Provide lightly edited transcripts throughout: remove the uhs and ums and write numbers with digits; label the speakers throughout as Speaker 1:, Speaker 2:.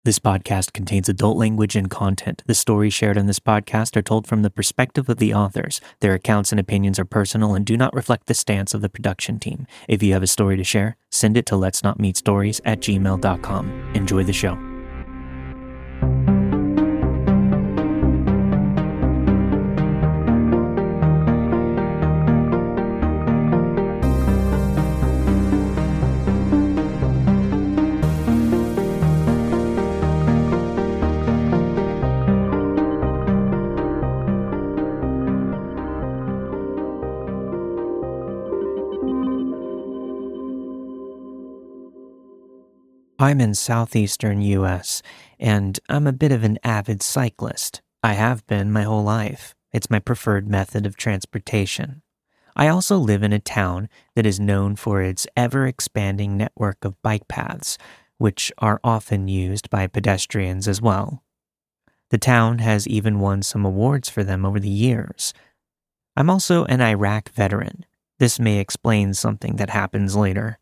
Speaker 1: This podcast contains adult language and content. The stories shared in this podcast are told from the perspective of the authors. Their accounts and opinions are personal and do not reflect the stance of the production team. If you have a story to share, send it to letsnotmeetstories@gmail.com. Enjoy the show. I'm in southeastern US, and I'm a bit of an avid cyclist. I have been my whole life. It's my preferred method of transportation. I also live in a town that is known for its ever-expanding network of bike paths, which are often used by pedestrians as well. The town has even won some awards for them over the years. I'm also an Iraq veteran. This may explain something that happens later.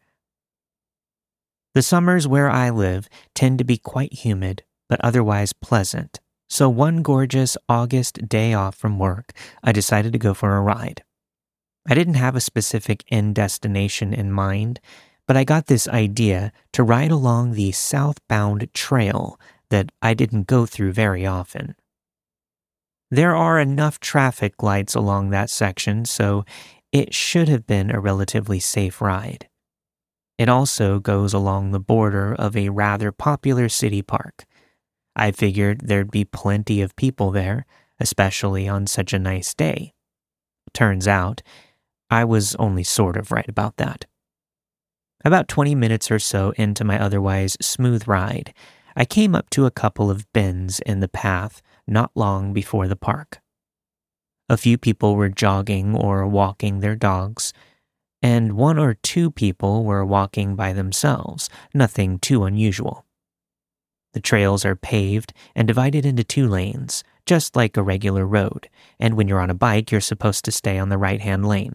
Speaker 1: The summers where I live tend to be quite humid, but otherwise pleasant. So one gorgeous August day off from work, I decided to go for a ride. I didn't have a specific end destination in mind, but I got this idea to ride along the southbound trail that I didn't go through very often. There are enough traffic lights along that section, so it should have been a relatively safe ride. It also goes along the border of a rather popular city park. I figured there'd be plenty of people there, especially on such a nice day. Turns out, I was only sort of right about that. About 20 minutes or so into my otherwise smooth ride, I came up to a couple of bends in the path not long before the park. A few people were jogging or walking their dogs, and one or two people were walking by themselves, nothing too unusual. The trails are paved and divided into 2 lanes, just like a regular road, and when you're on a bike, you're supposed to stay on the right-hand lane.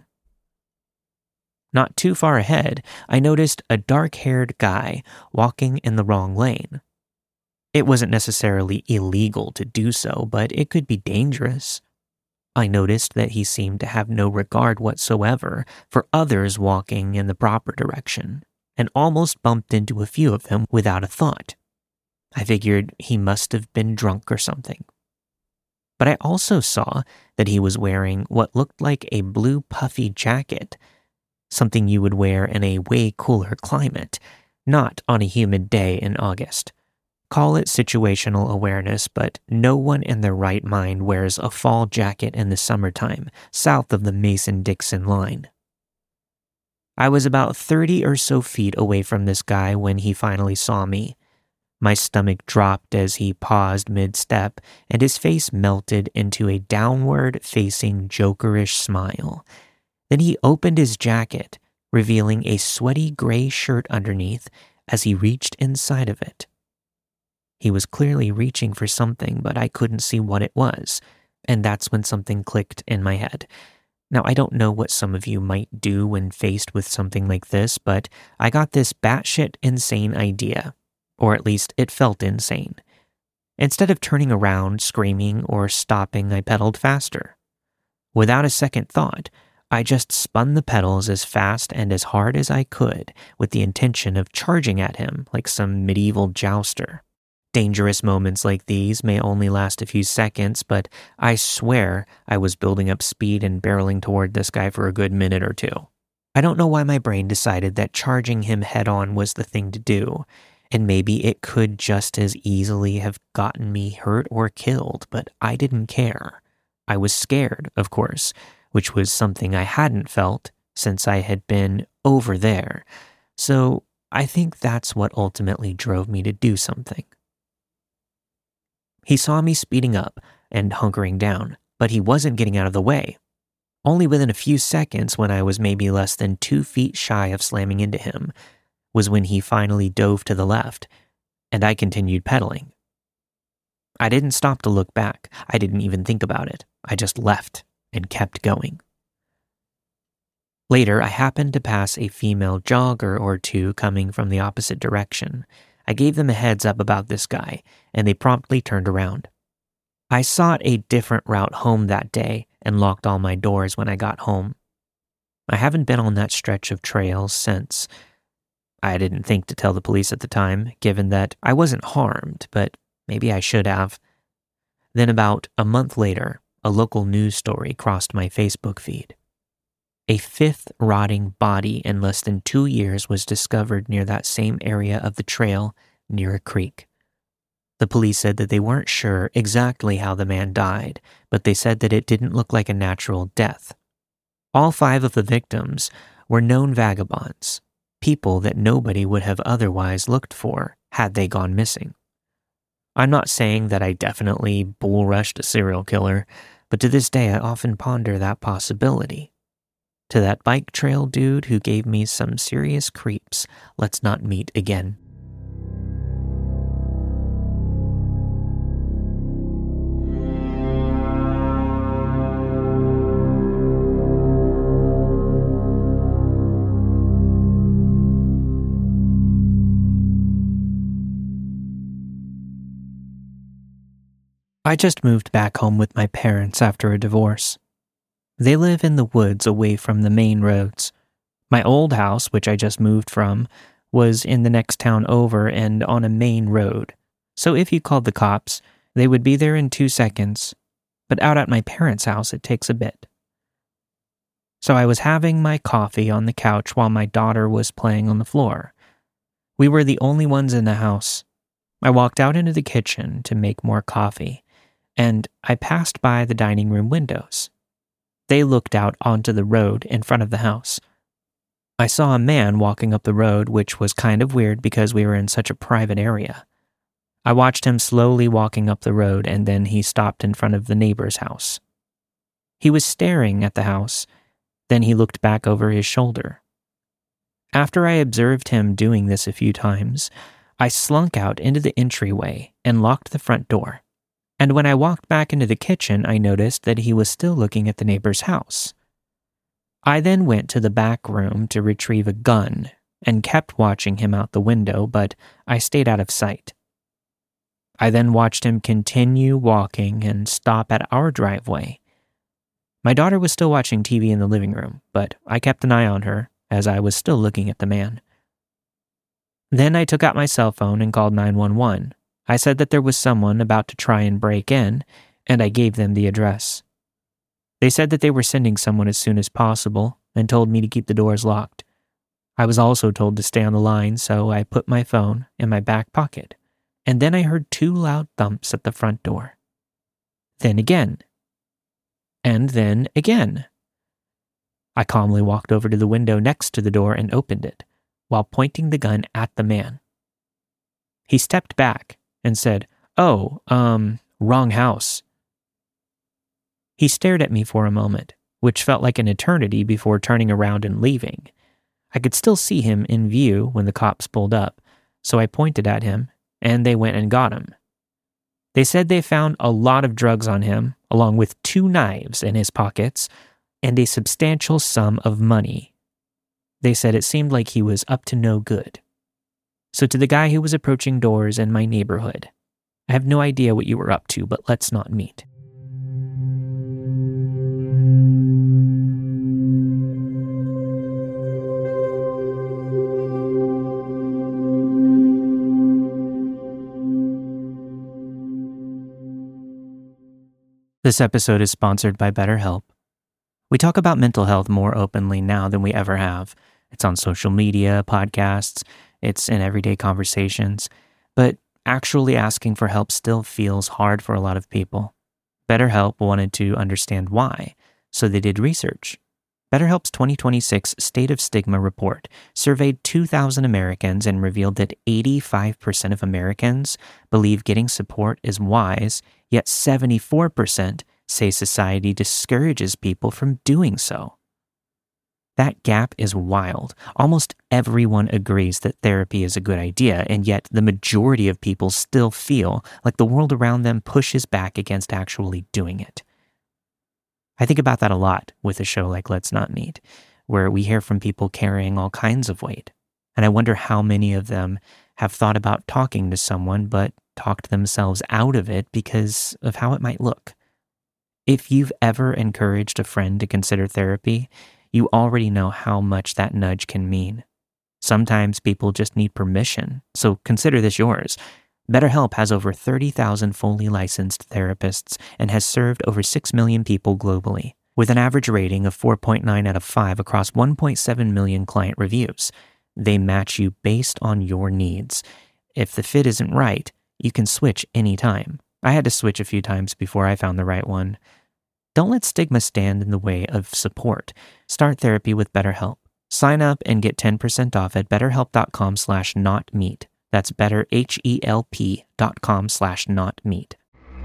Speaker 1: Not too far ahead, I noticed a dark-haired guy walking in the wrong lane. It wasn't necessarily illegal to do so, but it could be dangerous. I noticed that he seemed to have no regard whatsoever for others walking in the proper direction, and almost bumped into a few of them without a thought. I figured he must have been drunk or something. But I also saw that he was wearing what looked like a blue puffy jacket, something you would wear in a way cooler climate, not on a humid day in August. Call it situational awareness, but no one in their right mind wears a fall jacket in the summertime south of the Mason-Dixon line. I was about 30 or so feet away from this guy when he finally saw me. My stomach dropped as he paused mid-step, and his face melted into a downward-facing jokerish smile. Then he opened his jacket, revealing a sweaty gray shirt underneath as he reached inside of it. He was clearly reaching for something, but I couldn't see what it was, and that's when something clicked in my head. Now, I don't know what some of you might do when faced with something like this, but I got this batshit insane idea, or at least it felt insane. Instead of turning around, screaming, or stopping, I pedaled faster. Without a second thought, I just spun the pedals as fast and as hard as I could with the intention of charging at him like some medieval jouster. Dangerous moments like these may only last a few seconds, but I swear I was building up speed and barreling toward this guy for a good minute or 2. I don't know why my brain decided that charging him head-on was the thing to do, and maybe it could just as easily have gotten me hurt or killed, but I didn't care. I was scared, of course, which was something I hadn't felt since I had been over there, so I think that's what ultimately drove me to do something. He saw me speeding up and hunkering down, but he wasn't getting out of the way. Only within a few seconds, when I was maybe less than 2 feet shy of slamming into him, was when he finally dove to the left, and I continued pedaling. I didn't stop to look back. I didn't even think about it. I just left and kept going. Later, I happened to pass a female jogger or two coming from the opposite direction. I gave them a heads up about this guy, and they promptly turned around. I sought a different route home that day and locked all my doors when I got home. I haven't been on that stretch of trails since. I didn't think to tell the police at the time, given that I wasn't harmed, but maybe I should have. Then about a month later, a local news story crossed my Facebook feed. A fifth rotting body in less than 2 years was discovered near that same area of the trail near a creek. The police said that they weren't sure exactly how the man died, but they said that it didn't look like a natural death. All 5 of the victims were known vagabonds, people that nobody would have otherwise looked for had they gone missing. I'm not saying that I definitely bull-rushed a serial killer, but to this day I often ponder that possibility. To that bike trail dude who gave me some serious creeps, let's not meet again. I just moved back home with my parents after a divorce. They live in the woods away from the main roads. My old house, which I just moved from, was in the next town over and on a main road. So if you called the cops, they would be there in 2 seconds. But out at my parents' house, it takes a bit. So I was having my coffee on the couch while my daughter was playing on the floor. We were the only ones in the house. I walked out into the kitchen to make more coffee, and I passed by the dining room windows. They looked out onto the road in front of the house. I saw a man walking up the road, which was kind of weird because we were in such a private area. I watched him slowly walking up the road, and then he stopped in front of the neighbor's house. He was staring at the house, then he looked back over his shoulder. After I observed him doing this a few times, I slunk out into the entryway and locked the front door. And when I walked back into the kitchen, I noticed that he was still looking at the neighbor's house. I then went to the back room to retrieve a gun and kept watching him out the window, but I stayed out of sight. I then watched him continue walking and stop at our driveway. My daughter was still watching TV in the living room, but I kept an eye on her as I was still looking at the man. Then I took out my cell phone and called 911. I said that there was someone about to try and break in, and I gave them the address. They said that they were sending someone as soon as possible and told me to keep the doors locked. I was also told to stay on the line, so I put my phone in my back pocket, and then I heard 2 loud thumps at the front door. Then again. And then again. I calmly walked over to the window next to the door and opened it, while pointing the gun at the man. He stepped back and said, "Oh, wrong house." He stared at me for a moment, which felt like an eternity before turning around and leaving. I could still see him in view when the cops pulled up, so I pointed at him, and they went and got him. They said they found a lot of drugs on him, along with 2 knives in his pockets, and a substantial sum of money. They said it seemed like he was up to no good. So to the guy who was approaching doors in my neighborhood, I have no idea what you were up to, but let's not meet. This episode is sponsored by BetterHelp. We talk about mental health more openly now than we ever have. It's on social media, podcasts, it's in everyday conversations, but actually asking for help still feels hard for a lot of people. BetterHelp wanted to understand why, so they did research. BetterHelp's 2026 State of Stigma report surveyed 2,000 Americans and revealed that 85% of Americans believe getting support is wise, yet 74% say society discourages people from doing so. That gap is wild. Almost everyone agrees that therapy is a good idea, and yet the majority of people still feel like the world around them pushes back against actually doing it. I think about that a lot with a show like Let's Not Meet, where we hear from people carrying all kinds of weight, and I wonder how many of them have thought about talking to someone but talked themselves out of it because of how it might look. If you've ever encouraged a friend to consider therapy, you already know how much that nudge can mean. Sometimes people just need permission, so consider this yours. BetterHelp has over 30,000 fully licensed therapists and has served over 6 million people globally, with an average rating of 4.9 out of 5 across 1.7 million client reviews. They match you based on your needs. If the fit isn't right, you can switch anytime. I had to switch a few times before I found the right one. Don't let stigma stand in the way of support. Start therapy with BetterHelp. Sign up and get 10% off at betterhelp.com/notmeet. That's betterhelp.com/notmeet.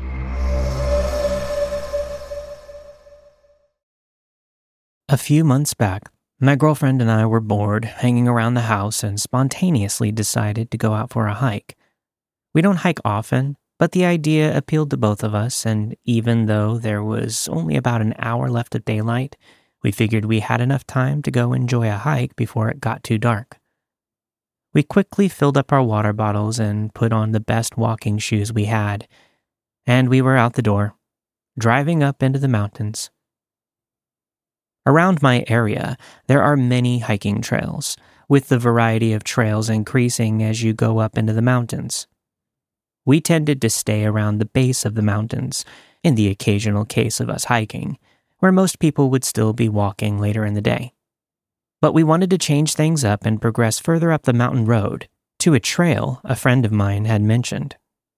Speaker 1: A few months back, my girlfriend and I were bored hanging around the house and spontaneously decided to go out for a hike. We don't hike often, but the idea appealed to both of us, and even though there was only about an hour left of daylight, we figured we had enough time to go enjoy a hike before it got too dark. We quickly filled up our water bottles and put on the best walking shoes we had, and we were out the door, driving up into the mountains. Around my area, there are many hiking trails, with the variety of trails increasing as you go up into the mountains. We tended to stay around the base of the mountains, in the occasional case of us hiking, where most people would still be walking later in the day. But we wanted to change things up and progress further up the mountain road to a trail a friend of mine had mentioned.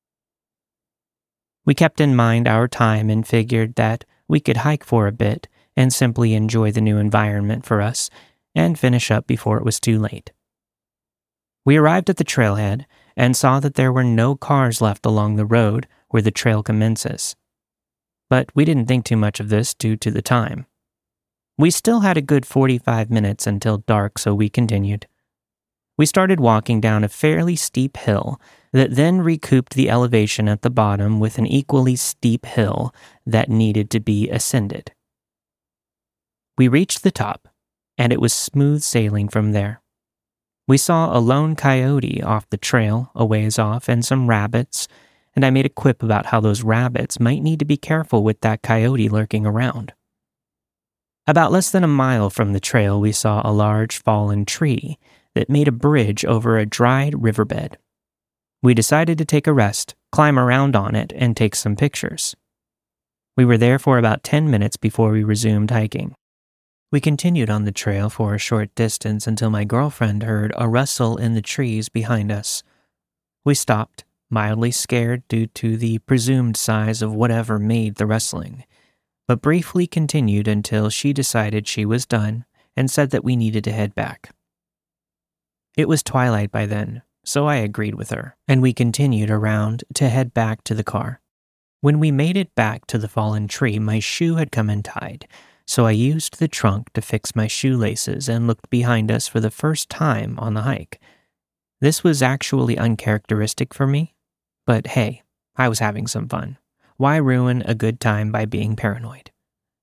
Speaker 1: We kept in mind our time and figured that we could hike for a bit and simply enjoy the new environment for us and finish up before it was too late. We arrived at the trailhead and saw that there were no cars left along the road where the trail commences. But we didn't think too much of this due to the time. We still had a good 45 minutes until dark, so we continued. We started walking down a fairly steep hill that then recouped the elevation at the bottom with an equally steep hill that needed to be ascended. We reached the top, and it was smooth sailing from there. We saw a lone coyote off the trail a ways off and some rabbits, and I made a quip about how those rabbits might need to be careful with that coyote lurking around. About less than a mile from the trail, we saw a large fallen tree that made a bridge over a dried riverbed. We decided to take a rest, climb around on it, and take some pictures. We were there for about 10 minutes before we resumed hiking. We continued on the trail for a short distance until my girlfriend heard a rustle in the trees behind us. We stopped, mildly scared due to the presumed size of whatever made the rustling, but briefly continued until she decided she was done and said that we needed to head back. It was twilight by then, so I agreed with her, and we continued around to head back to the car. When we made it back to the fallen tree, my shoe had come untied, so I used the trunk to fix my shoelaces and looked behind us for the first time on the hike. This was actually uncharacteristic for me, but hey, I was having some fun. Why ruin a good time by being paranoid?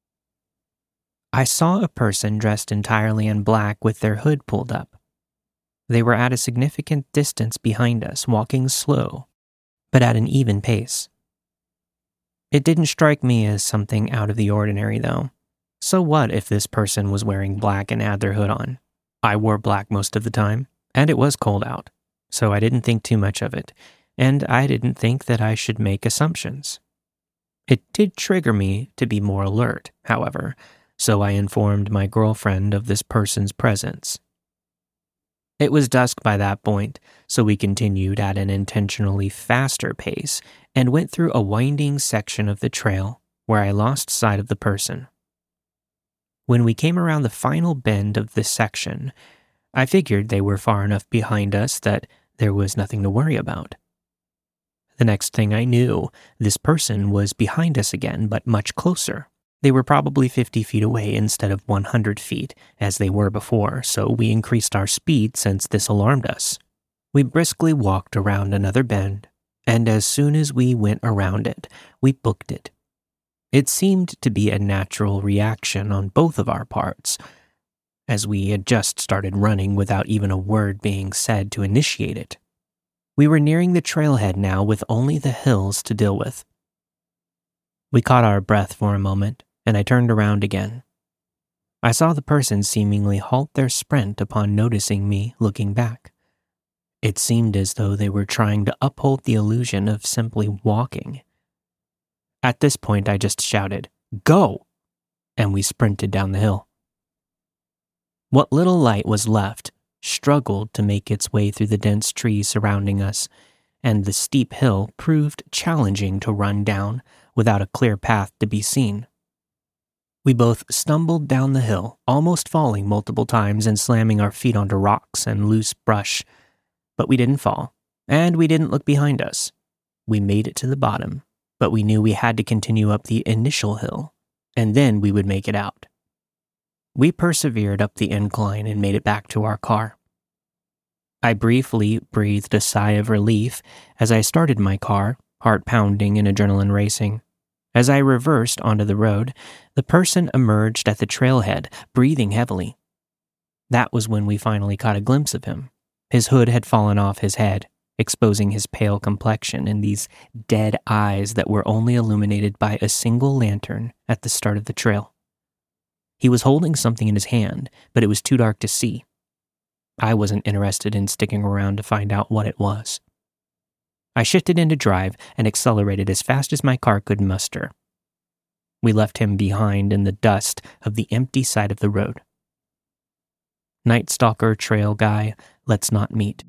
Speaker 1: I saw a person dressed entirely in black with their hood pulled up. They were at a significant distance behind us, walking slow, but at an even pace. It didn't strike me as something out of the ordinary, though. So what if this person was wearing black and had their hood on? I wore black most of the time, and it was cold out, so I didn't think too much of it, and I didn't think that I should make assumptions. It did trigger me to be more alert, however, so I informed my girlfriend of this person's presence. It was dusk by that point, so we continued at an intentionally faster pace and went through a winding section of the trail where I lost sight of the person. When we came around the final bend of this section, I figured they were far enough behind us that there was nothing to worry about. The next thing I knew, this person was behind us again, but much closer. They were probably 50 feet away instead of 100 feet, as they were before, so we increased our speed since this alarmed us. We briskly walked around another bend, and as soon as we went around it, we booked it. It seemed to be a natural reaction on both of our parts, as we had just started running without even a word being said to initiate it. We were nearing the trailhead now with only the hills to deal with. We caught our breath for a moment, and I turned around again. I saw the person seemingly halt their sprint upon noticing me looking back. It seemed as though they were trying to uphold the illusion of simply walking. At this point, I just shouted, "Go!" and we sprinted down the hill. What little light was left struggled to make its way through the dense trees surrounding us, and the steep hill proved challenging to run down without a clear path to be seen. We both stumbled down the hill, almost falling multiple times and slamming our feet onto rocks and loose brush. But we didn't fall, and we didn't look behind us. We made it to the bottom, but we knew we had to continue up the initial hill, and then we would make it out. We persevered up the incline and made it back to our car. I briefly breathed a sigh of relief as I started my car, heart pounding and adrenaline racing. As I reversed onto the road, the person emerged at the trailhead, breathing heavily. That was when we finally caught a glimpse of him. His hood had fallen off his head, exposing his pale complexion and these dead eyes that were only illuminated by a single lantern at the start of the trail. He was holding something in his hand, but it was too dark to see. I wasn't interested in sticking around to find out what it was. I shifted into drive and accelerated as fast as my car could muster. We left him behind in the dust of the empty side of the road. Night Stalker trail guy, let's not meet.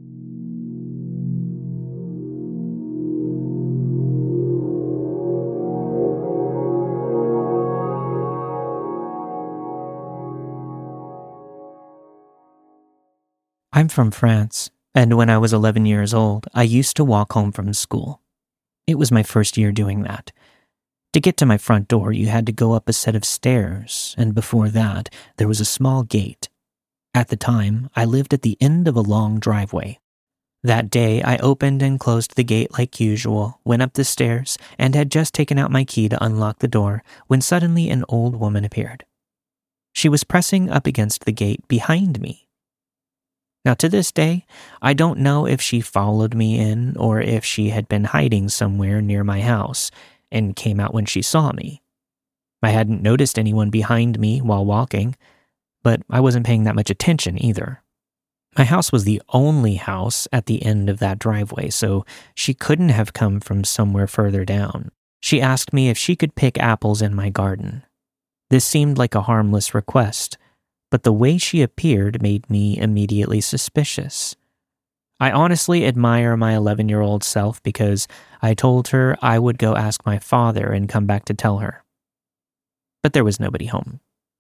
Speaker 1: I'm from France, and when I was 11 years old, I used to walk home from school. It was my first year doing that. To get to my front door, you had to go up a set of stairs, and before that, there was a small gate. At the time, I lived at the end of a long driveway. That day, I opened and closed the gate like usual, went up the stairs, and had just taken out my key to unlock the door when suddenly an old woman appeared. She was pressing up against the gate behind me. Now, to this day, I don't know if she followed me in or if she had been hiding somewhere near my house and came out when she saw me. I hadn't noticed anyone behind me while walking, but I wasn't paying that much attention either. My house was the only house at the end of that driveway, so she couldn't have come from somewhere further down. She asked me if she could pick apples in my garden. This seemed like a harmless request, but the way she appeared made me immediately suspicious. I honestly admire my 11-year-old self because I told her I would go ask my father and come back to tell her. But there was nobody home.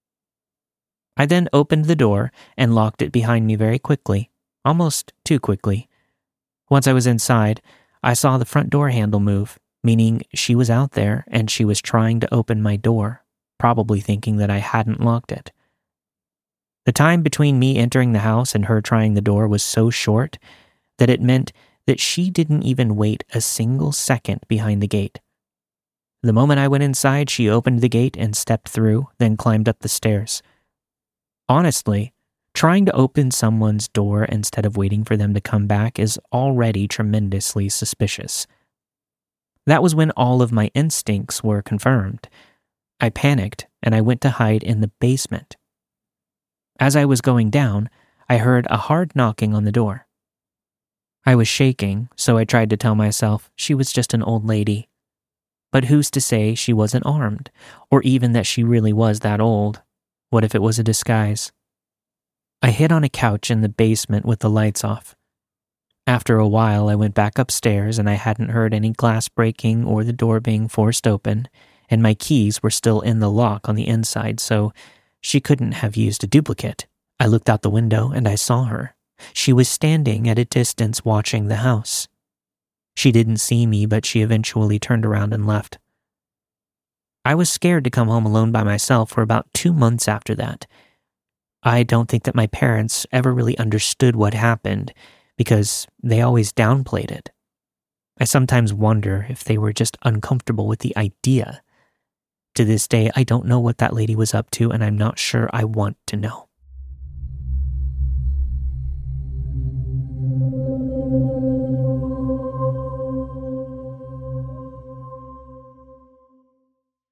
Speaker 1: I then opened the door and locked it behind me very quickly, almost too quickly. Once I was inside, I saw the front door handle move, meaning she was out there and she was trying to open my door, probably thinking that I hadn't locked it. The time between me entering the house and her trying the door was so short that it meant that she didn't even wait a single second behind the gate. The moment I went inside, she opened the gate and stepped through, then climbed up the stairs. Honestly, trying to open someone's door instead of waiting for them to come back is already tremendously suspicious. That was when all of my instincts were confirmed. I panicked and I went to hide in the basement. As I was going down, I heard a hard knocking on the door. I was shaking, so I tried to tell myself she was just an old lady. But who's to say she wasn't armed, or even that she really was that old? What if it was a disguise? I hid on a couch in the basement with the lights off. After a while, I went back upstairs and I hadn't heard any glass breaking or the door being forced open, and my keys were still in the lock on the inside, so she couldn't have used a duplicate. I looked out the window and I saw her. She was standing at a distance watching the house. She didn't see me, but she eventually turned around and left. I was scared to come home alone by myself for about 2 months after that. I don't think that my parents ever really understood what happened because they always downplayed it. I sometimes wonder if they were just uncomfortable with the idea. To this day, I don't know what that lady was up to, and I'm not sure I want to know.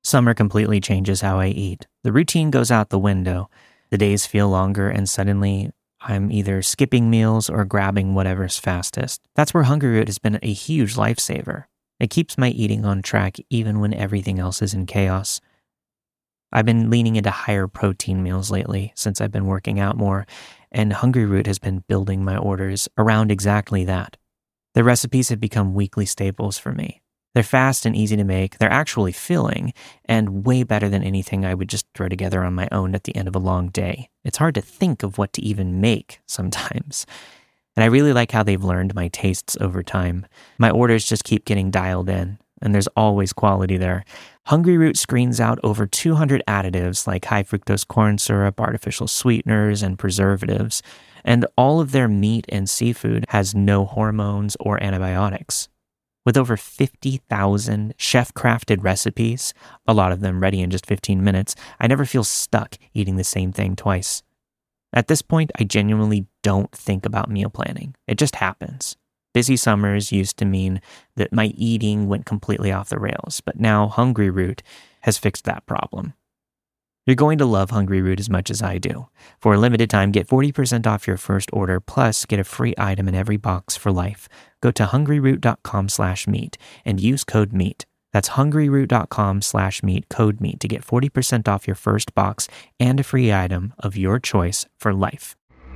Speaker 1: Summer completely changes how I eat. The routine goes out the window. The days feel longer, and suddenly I'm either skipping meals or grabbing whatever's fastest. That's where Hungry Root has been a huge lifesaver. It keeps my eating on track even when everything else is in chaos. I've been leaning into higher protein meals lately since I've been working out more, and Hungry Root has been building my orders around exactly that. The recipes have become weekly staples for me. They're fast and easy to make, they're actually filling, and way better than anything I would just throw together on my own at the end of a long day. It's hard to think of what to even make sometimes. And I really like how they've learned my tastes over time. My orders just keep getting dialed in, and there's always quality there. Hungry Root screens out over 200 additives like high fructose corn syrup, artificial sweeteners, and preservatives, and all of their meat and seafood has no hormones or antibiotics. With over 50,000 chef-crafted recipes, a lot of them ready in just 15 minutes, I never feel stuck eating the same thing twice. At this point, I genuinely don't think about meal planning. It just happens. Busy summers used to mean that my eating went completely off the rails, but now Hungry Root has fixed that problem. You're going to love Hungry Root as much as I do. For a limited time, get 40% off your first order, plus get a free item in every box for life. Go to hungryroot.com/meat and use code MEAT. That's hungryroot.com/meat, code MEAT, to get 40% off your first box and a free item of your choice for life.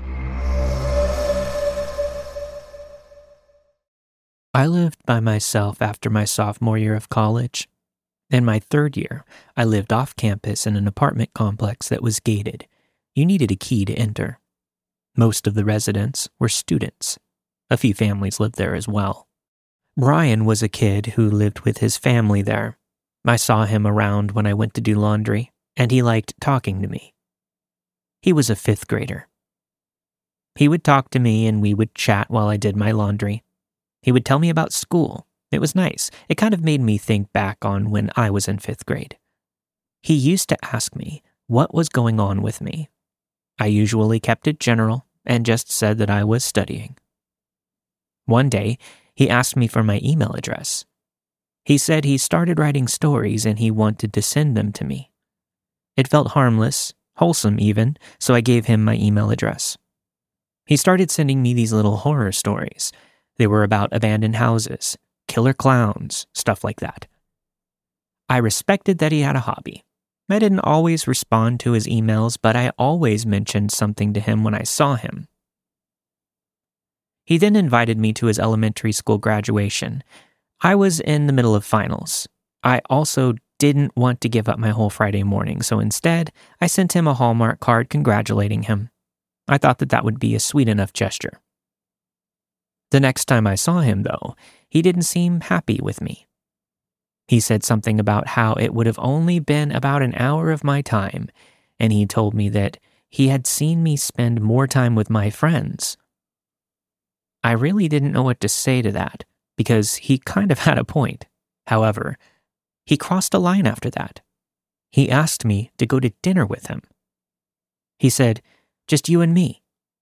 Speaker 1: I lived by myself after my sophomore year of college. In my third year, I lived off campus in an apartment complex that was gated. You needed a key to enter. Most of the residents were students. A few families lived there as well. Brian was a kid who lived with his family there. I saw him around when I went to do laundry, and he liked talking to me. He was a fifth grader. He would talk to me and we would chat while I did my laundry. He would tell me about school. It was nice. It kind of made me think back on when I was in fifth grade. He used to ask me what was going on with me. I usually kept it general and just said that I was studying. One day, he asked me for my email address. He said he started writing stories and he wanted to send them to me. It felt harmless, wholesome even, so I gave him my email address. He started sending me these little horror stories. They were about abandoned houses, killer clowns, stuff like that. I respected that he had a hobby. I didn't always respond to his emails, but I always mentioned something to him when I saw him. He then invited me to his elementary school graduation. I was in the middle of finals. I also didn't want to give up my whole Friday morning, so instead, I sent him a Hallmark card congratulating him. I thought that would be a sweet enough gesture. The next time I saw him, though, he didn't seem happy with me. He said something about how it would have only been about an hour of my time, and he told me that he had seen me spend more time with my friends. I really didn't know what to say to that, because he kind of had a point. However, he crossed a line after that. He asked me to go to dinner with him. He said, "Just you and me."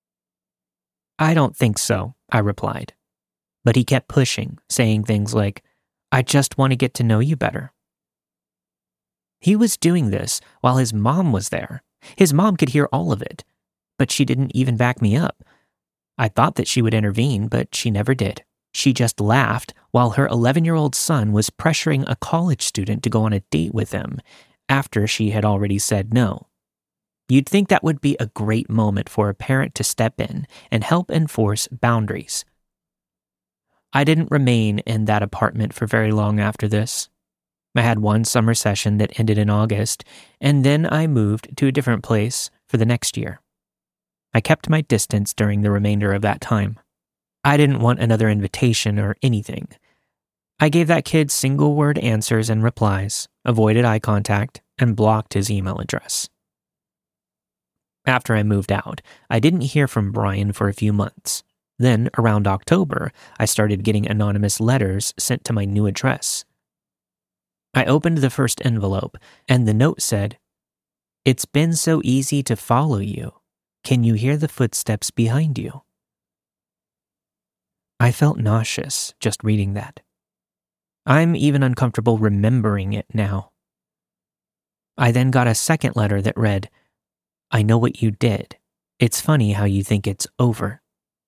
Speaker 1: "I don't think so," I replied. But he kept pushing, saying things like, "I just want to get to know you better." He was doing this while his mom was there. His mom could hear all of it, but she didn't even back me up. I thought that she would intervene, but she never did. She just laughed while her 11-year-old son was pressuring a college student to go on a date with him after she had already said no. You'd think that would be a great moment for a parent to step in and help enforce boundaries. I didn't remain in that apartment for very long after this. I had one summer session that ended in August, and then I moved to a different place for the next year. I kept my distance during the remainder of that time. I didn't want another invitation or anything. I gave that kid single-word answers and replies, avoided eye contact, and blocked his email address. After I moved out, I didn't hear from Brian for a few months. Then, around October, I started getting anonymous letters sent to my new address. I opened the first envelope, and the note said, "It's been so easy to follow you. Can you hear the footsteps behind you?" I felt nauseous just reading that. I'm even uncomfortable remembering it now. I then got a second letter that read, "I know what you did. It's funny how you think it's over."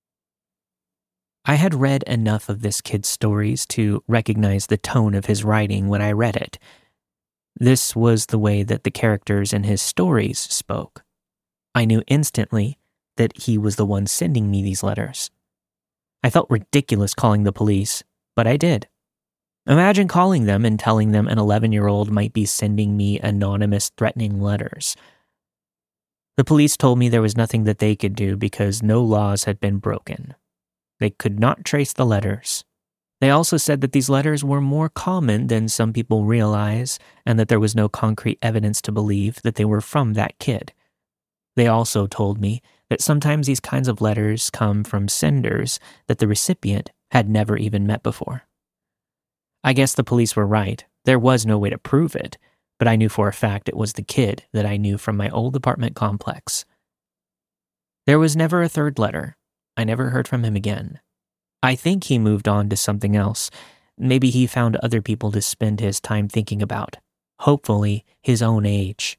Speaker 1: I had read enough of this kid's stories to recognize the tone of his writing when I read it. This was the way that the characters in his stories spoke. I knew instantly that he was the one sending me these letters. I felt ridiculous calling the police, but I did. Imagine calling them and telling them an 11-year-old might be sending me anonymous threatening letters. The police told me there was nothing that they could do because no laws had been broken. They could not trace the letters. They also said that these letters were more common than some people realize and that there was no concrete evidence to believe that they were from that kid. They also told me that sometimes these kinds of letters come from senders that the recipient had never even met before. I guess the police were right. There was no way to prove it, but I knew for a fact it was the kid that I knew from my old apartment complex. There was never a third letter. I never heard from him again. I think he moved on to something else. Maybe he found other people to spend his time thinking about. Hopefully, his own age.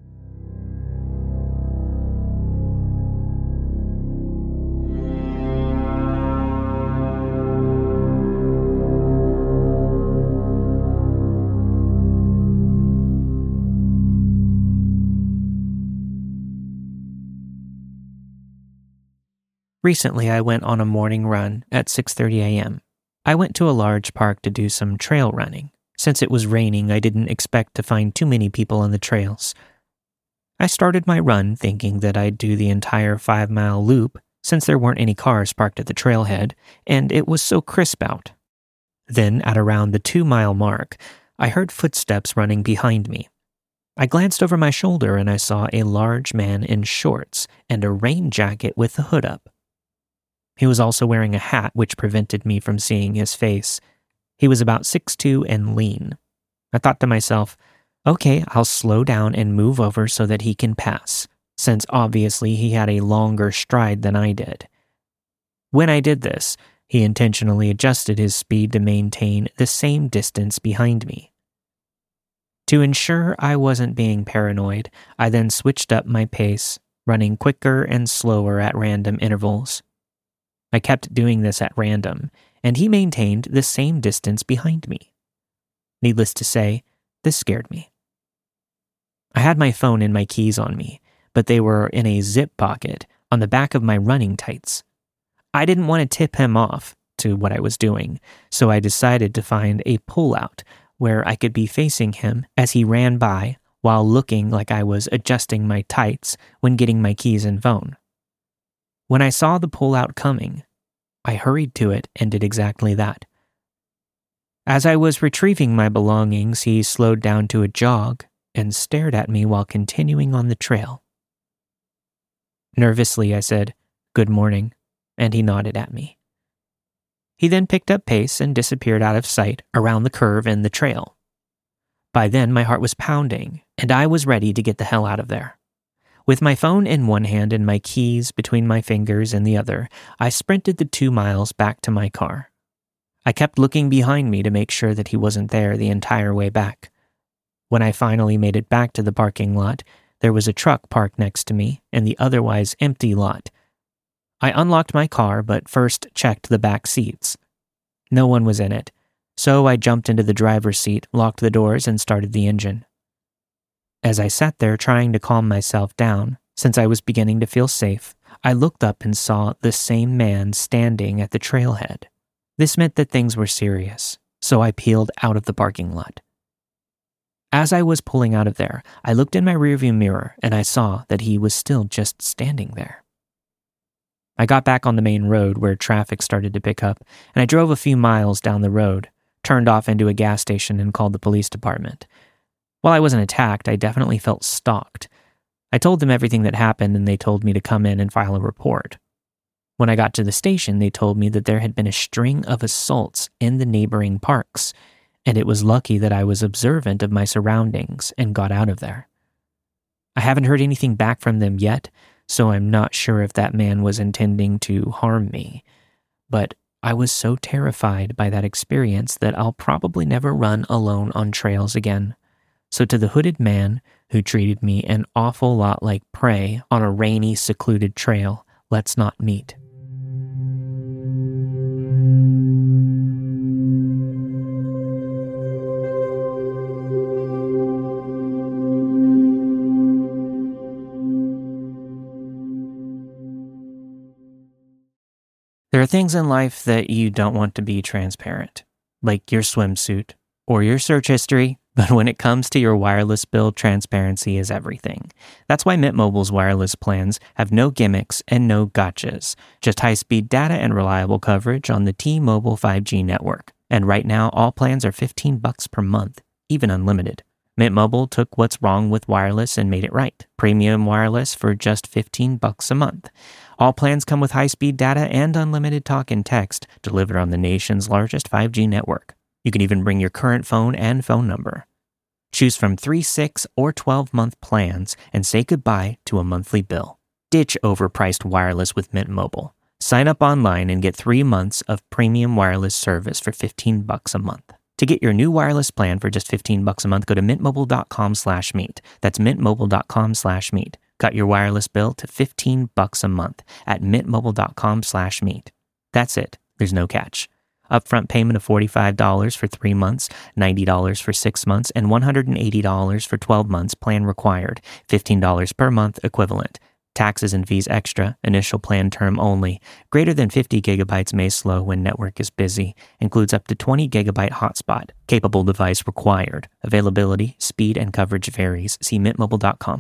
Speaker 1: Recently, I went on a morning run at 6:30 a.m. I went to a large park to do some trail running. Since it was raining, I didn't expect to find too many people on the trails. I started my run thinking that I'd do the entire 5-mile loop since there weren't any cars parked at the trailhead, and it was so crisp out. Then, at around the 2-mile mark, I heard footsteps running behind me. I glanced over my shoulder and I saw a large man in shorts and a rain jacket with the hood up. He was also wearing a hat which prevented me from seeing his face. He was about 6'2" and lean. I thought to myself, okay, I'll slow down and move over so that he can pass, since obviously he had a longer stride than I did. When I did this, he intentionally adjusted his speed to maintain the same distance behind me. To ensure I wasn't being paranoid, I then switched up my pace, running quicker and slower at random intervals. I kept doing this at random, and he maintained the same distance behind me. Needless to say, this scared me. I had my phone and my keys on me, but they were in a zip pocket on the back of my running tights. I didn't want to tip him off to what I was doing, so I decided to find a pullout where I could be facing him as he ran by while looking like I was adjusting my tights when getting my keys and phone. When I saw the pullout coming, I hurried to it and did exactly that. As I was retrieving my belongings, he slowed down to a jog and stared at me while continuing on the trail. Nervously, I said, "Good morning," and he nodded at me. He then picked up pace and disappeared out of sight around the curve in the trail. By then, my heart was pounding, and I was ready to get the hell out of there. With my phone in one hand and my keys between my fingers in the other, I sprinted the 2 miles back to my car. I kept looking behind me to make sure that he wasn't there the entire way back. When I finally made it back to the parking lot, there was a truck parked next to me in the otherwise empty lot. I unlocked my car, but first checked the back seats. No one was in it, so I jumped into the driver's seat, locked the doors, and started the engine. As I sat there trying to calm myself down, since I was beginning to feel safe, I looked up and saw the same man standing at the trailhead. This meant that things were serious, so I peeled out of the parking lot. As I was pulling out of there, I looked in my rearview mirror and I saw that he was still just standing there. I got back on the main road where traffic started to pick up, and I drove a few miles down the road, turned off into a gas station, and called the police department. While I wasn't attacked, I definitely felt stalked. I told them everything that happened, and they told me to come in and file a report. When I got to the station, they told me that there had been a string of assaults in the neighboring parks, and it was lucky that I was observant of my surroundings and got out of there. I haven't heard anything back from them yet, so I'm not sure if that man was intending to harm me. But I was so terrified by that experience that I'll probably never run alone on trails again. So to the hooded man who treated me an awful lot like prey on a rainy, secluded trail, let's not meet. There are things in life that you don't want to be transparent, like your swimsuit or your search history, but when it comes to your wireless bill, transparency is everything. That's why Mint Mobile's wireless plans have no gimmicks and no gotchas, just high-speed data and reliable coverage on the T-Mobile 5G network. And right now, all plans are $15 per month, even unlimited. Mint Mobile took what's wrong with wireless and made it right. Premium wireless for just $15 a month. All plans come with high-speed data and unlimited talk and text delivered on the nation's largest 5G network. You can even bring your current phone and phone number. Choose from 3, 6, or 12-month plans and say goodbye to a monthly bill. Ditch overpriced wireless with Mint Mobile. Sign up online and get 3 months of premium wireless service for $15 a month. To get your new wireless plan for just $15 a month, go to mintmobile.com/meet. That's mintmobile.com/meet. Cut your wireless bill to $15 a month at mintmobile.com/meet. That's it. There's no catch. Upfront payment of $45 for 3 months, $90 for 6 months, and $180 for 12 months. Plan required. $15 per month equivalent. Taxes and fees extra. Initial plan term only. Greater than 50 gigabytes may slow when network is busy. Includes up to 20 gigabyte hotspot. Capable device required. Availability, speed, and coverage varies. See mintmobile.com.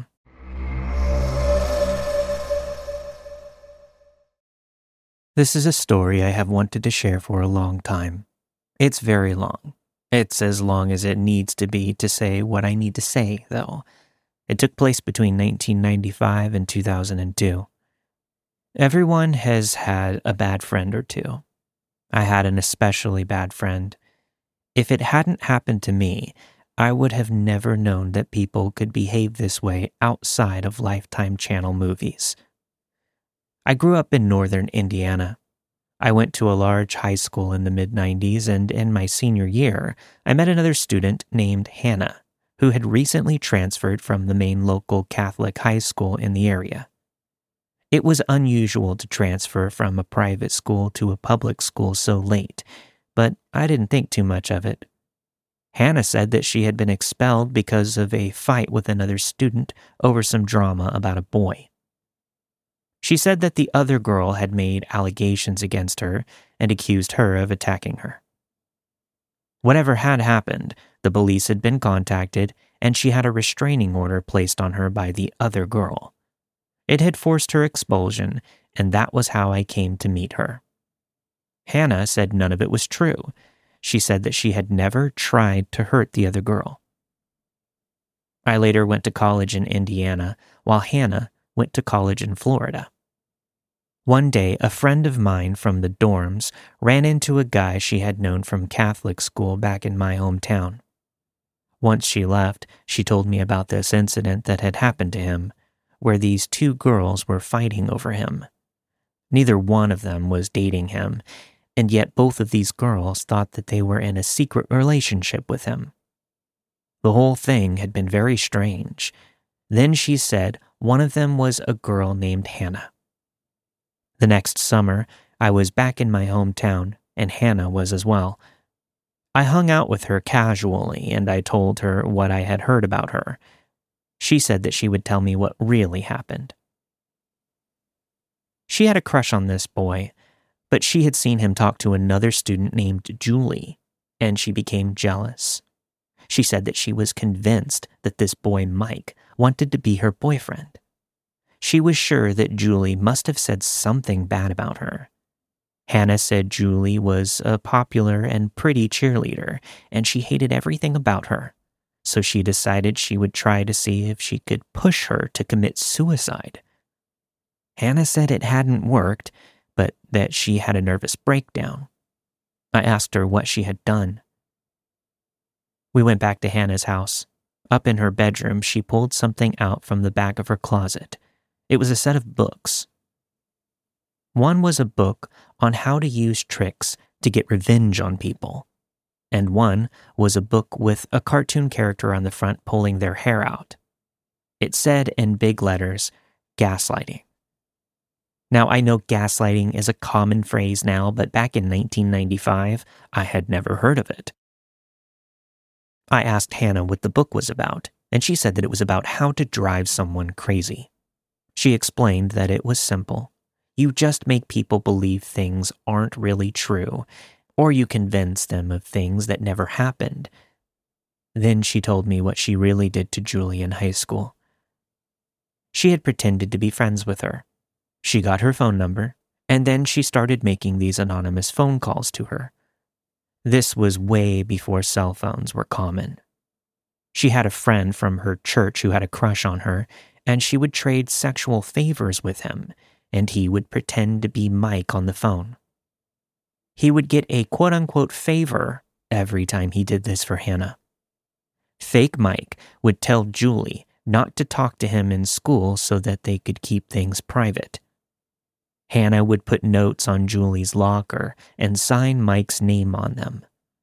Speaker 1: This is a story I have wanted to share for a long time. It's very long. It's as long as it needs to be to say what I need to say, though. It took place between 1995 and 2002. Everyone has had a bad friend or two. I had an especially bad friend. If it hadn't happened to me, I would have never known that people could behave this way outside of Lifetime Channel movies. I grew up in northern Indiana. I went to a large high school in the mid-90s, and in my senior year, I met another student named Hannah, who had recently transferred from the main local Catholic high school in the area. It was unusual to transfer from a private school to a public school so late, but I didn't think too much of it. Hannah said that she had been expelled because of a fight with another student over some drama about a boy. She said that the other girl had made allegations against her and accused her of attacking her. Whatever had happened, the police had been contacted, and she had a restraining order placed on her by the other girl. It had forced her expulsion, and that was how I came to meet her. Hannah said none of it was true. She said that she had never tried to hurt the other girl. I later went to college in Indiana, while Hannah went to college in Florida. One day, a friend of mine from the dorms ran into a guy she had known from Catholic school back in my hometown. Once she left, she told me about this incident that had happened to him, where these two girls were fighting over him. Neither one of them was dating him, and yet both of these girls thought that they were in a secret relationship with him. The whole thing had been very strange. Then she said one of them was a girl named Hannah. The next summer, I was back in my hometown, and Hannah was as well. I hung out with her casually, and I told her what I had heard about her. She said that she would tell me what really happened. She had a crush on this boy, but she had seen him talk to another student named Julie, and she became jealous. She said that she was convinced that this boy, Mike, wanted to be her boyfriend. She was sure that Julie must have said something bad about her. Hannah said Julie was a popular and pretty cheerleader, and she hated everything about her. So she decided she would try to see if she could push her to commit suicide. Hannah said it hadn't worked, but that she had a nervous breakdown. I asked her what she had done. We went back to Hannah's house. Up in her bedroom, she pulled something out from the back of her closet. It was a set of books. One was a book on how to use tricks to get revenge on people. and one was a book with a cartoon character on the front pulling their hair out. It said in big letters, gaslighting. Now, I know gaslighting is a common phrase now, but back in 1995, I had never heard of it. I asked Hannah what the book was about, and she said that it was about how to drive someone crazy. She explained that it was simple. You just make people believe things aren't really true, or you convince them of things that never happened. Then she told me what she really did to Julie in high school. She had pretended to be friends with her. She got her phone number, and then she started making these anonymous phone calls to her. This was way before cell phones were common. She had a friend from her church who had a crush on her, and she would trade sexual favors with him, and he would pretend to be Mike on the phone. He would get a quote-unquote favor every time he did this for Hannah. Fake Mike would tell Julie not to talk to him in school so that they could keep things private. Hannah would put notes on Julie's locker and sign Mike's name on them.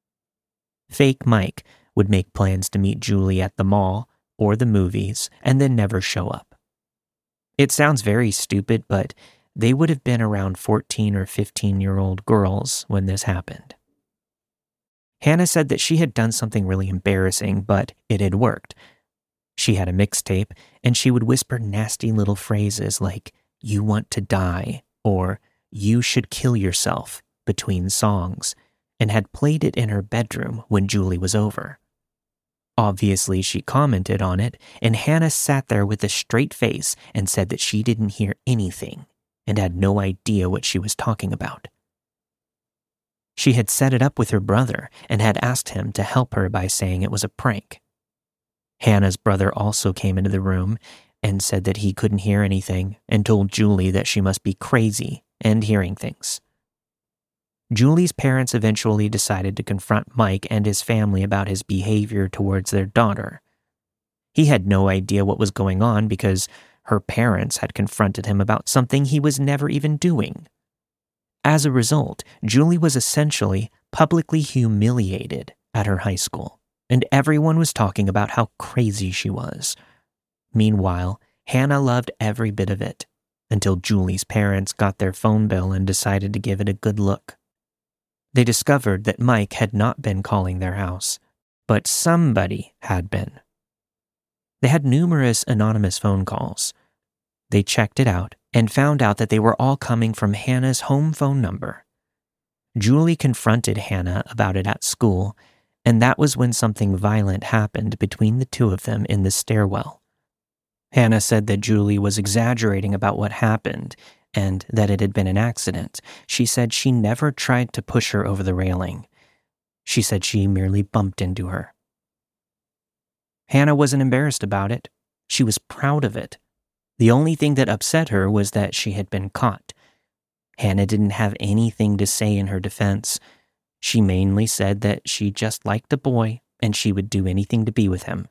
Speaker 1: Fake Mike would make plans to meet Julie at the mall or the movies and then never show up. It sounds very stupid, but they would have been around 14 or 15-year-old girls when this happened. Hannah said that she had done something really embarrassing, but it had worked. She had a mixtape, and she would whisper nasty little phrases like, "You want to die," or "You should kill yourself," between songs, and had played it in her bedroom when Julie was over. Obviously, she commented on it, and Hannah sat there with a straight face and said that she didn't hear anything and had no idea what she was talking about. She had set it up with her brother and had asked him to help her by saying it was a prank. Hannah's brother also came into the room and said that he couldn't hear anything and told Julie that she must be crazy and hearing things. Julie's parents eventually decided to confront Mike and his family about his behavior towards their daughter. He had no idea what was going on because her parents had confronted him about something he was never even doing. As a result, Julie was essentially publicly humiliated at her high school, and everyone was talking about how crazy she was. Meanwhile, Hannah loved every bit of it, until Julie's parents got their phone bill and decided to give it a good look. They discovered that Mike had not been calling their house, but somebody had been. They had numerous anonymous phone calls. They checked it out and found out that they were all coming from Hannah's home phone number. Julie confronted Hannah about it at school, and that was when something violent happened between the two of them in the stairwell. Hannah said that Julie was exaggerating about what happened and that it had been an accident. She said she never tried to push her over the railing. She said she merely bumped into her. Hannah wasn't embarrassed about it. She was proud of it. The only thing that upset her was that she had been caught. Hannah didn't have anything to say in her defense. She mainly said that she just liked the boy and she would do anything to be with him.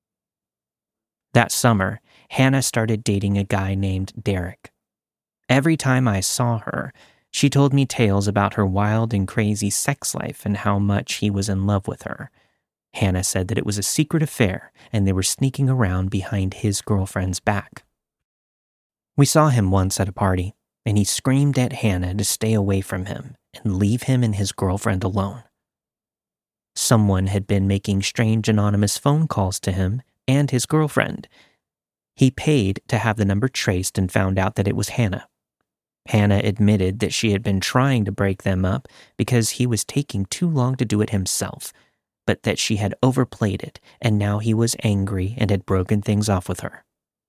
Speaker 1: That summer, Hannah started dating a guy named Derek. Every time I saw her, she told me tales about her wild and crazy sex life and how much he was in love with her. Hannah said that it was a secret affair and they were sneaking around behind his girlfriend's back. We saw him once at a party, and he screamed at Hannah to stay away from him and leave him and his girlfriend alone. Someone had been making strange anonymous phone calls to him and his girlfriend. He paid to have the number traced and found out that it was Hannah. Hannah admitted that she had been trying to break them up because he was taking too long to do it himself, but that she had overplayed it and now he was angry and had broken things off with her.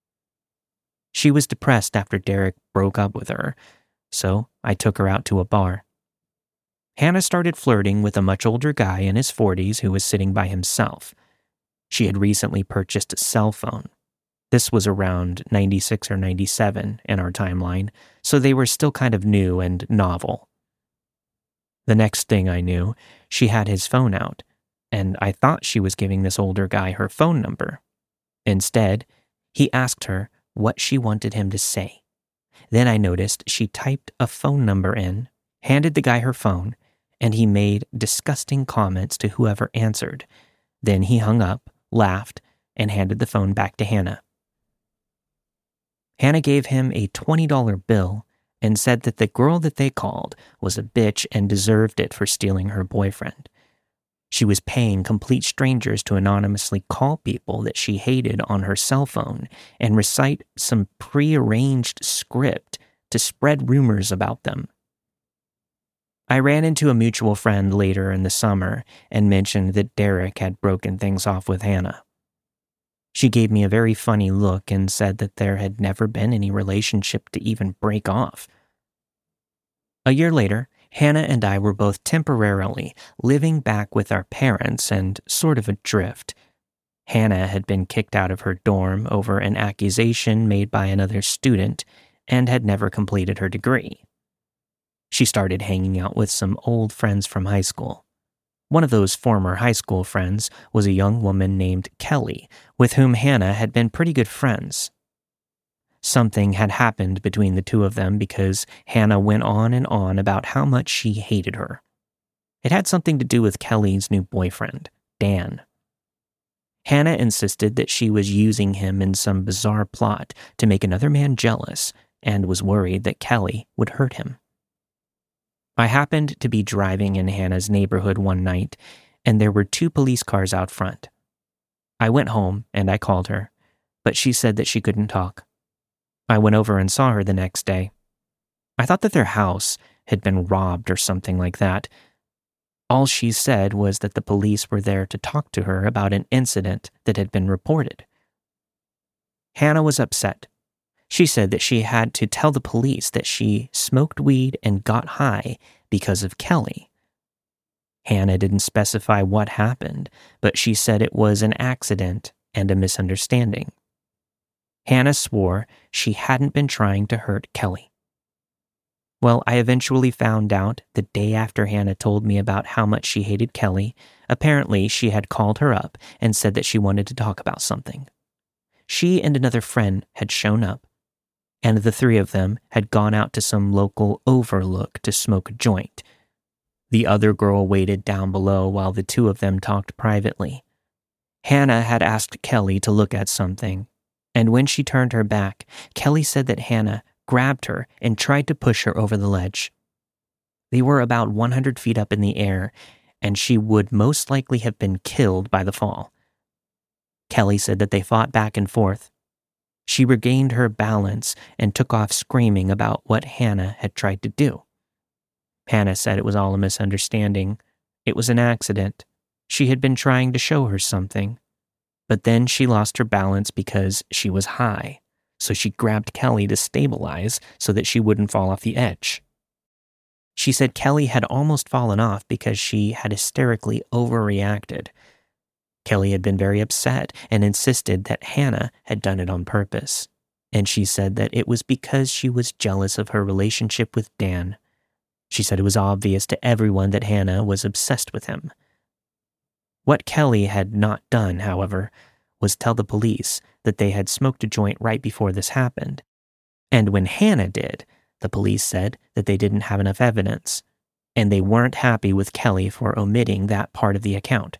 Speaker 1: She was depressed after Derek broke up with her, so I took her out to a bar. Hannah started flirting with a much older guy in his 40s who was sitting by himself. She had recently purchased a cell phone. This was around 96 or 97 in our timeline, so they were still kind of new and novel. The next thing I knew, she had his phone out, and I thought she was giving this older guy her phone number. Instead, he asked her what she wanted him to say. Then I noticed she typed a phone number in, handed the guy her phone, and he made disgusting comments to whoever answered. Then he hung up, laughed, and handed the phone back to Hannah. Hannah gave him a $20 bill and said that the girl that they called was a bitch and deserved it for stealing her boyfriend. She was paying complete strangers to anonymously call people that she hated on her cell phone and recite some prearranged script to spread rumors about them. I ran into a mutual friend later in the summer and mentioned that Derek had broken things off with Hannah. She gave me a very funny look and said that there had never been any relationship to even break off. A year later, Hannah and I were both temporarily living back with our parents and sort of adrift. Hannah had been kicked out of her dorm over an accusation made by another student and had never completed her degree. She started hanging out with some old friends from high school. One of those former high school friends was a young woman named Kelly, with whom Hannah had been pretty good friends. Something had happened between the two of them because Hannah went on and on about how much she hated her. It had something to do with Kelly's new boyfriend, Dan. Hannah insisted that she was using him in some bizarre plot to make another man jealous and was worried that Kelly would hurt him. I happened to be driving in Hannah's neighborhood one night, and there were 2 police cars out front. I went home and I called her, but she said that she couldn't talk. I went over and saw her the next day. I thought that their house had been robbed or something like that. All she said was that the police were there to talk to her about an incident that had been reported. Hannah was upset. She said that she had to tell the police that she smoked weed and got high because of Kelly. Hannah didn't specify what happened, but she said it was an accident and a misunderstanding. Hannah swore she hadn't been trying to hurt Kelly. Well, I eventually found out the day after Hannah told me about how much she hated Kelly. Apparently, she had called her up and said that she wanted to talk about something. She and another friend had shown up, and the 3 of them had gone out to some local overlook to smoke a joint. The other girl waited down below while the 2 of them talked privately. Hannah had asked Kelly to look at something, and when she turned her back, Kelly said that Hannah grabbed her and tried to push her over the ledge. They were about 100 feet up in the air, and she would most likely have been killed by the fall. Kelly said that they fought back and forth. She regained her balance and took off screaming about what Hannah had tried to do. Hannah said it was all a misunderstanding. It was an accident. She had been trying to show her something. But then she lost her balance because she was high, so she grabbed Kelly to stabilize so that she wouldn't fall off the edge. She said Kelly had almost fallen off because she had hysterically overreacted. Kelly had been very upset and insisted that Hannah had done it on purpose, and she said that it was because she was jealous of her relationship with Dan. She said it was obvious to everyone that Hannah was obsessed with him. What Kelly had not done, however, was tell the police that they had smoked a joint right before this happened, and when Hannah did, the police said that they didn't have enough evidence, and they weren't happy with Kelly for omitting that part of the account.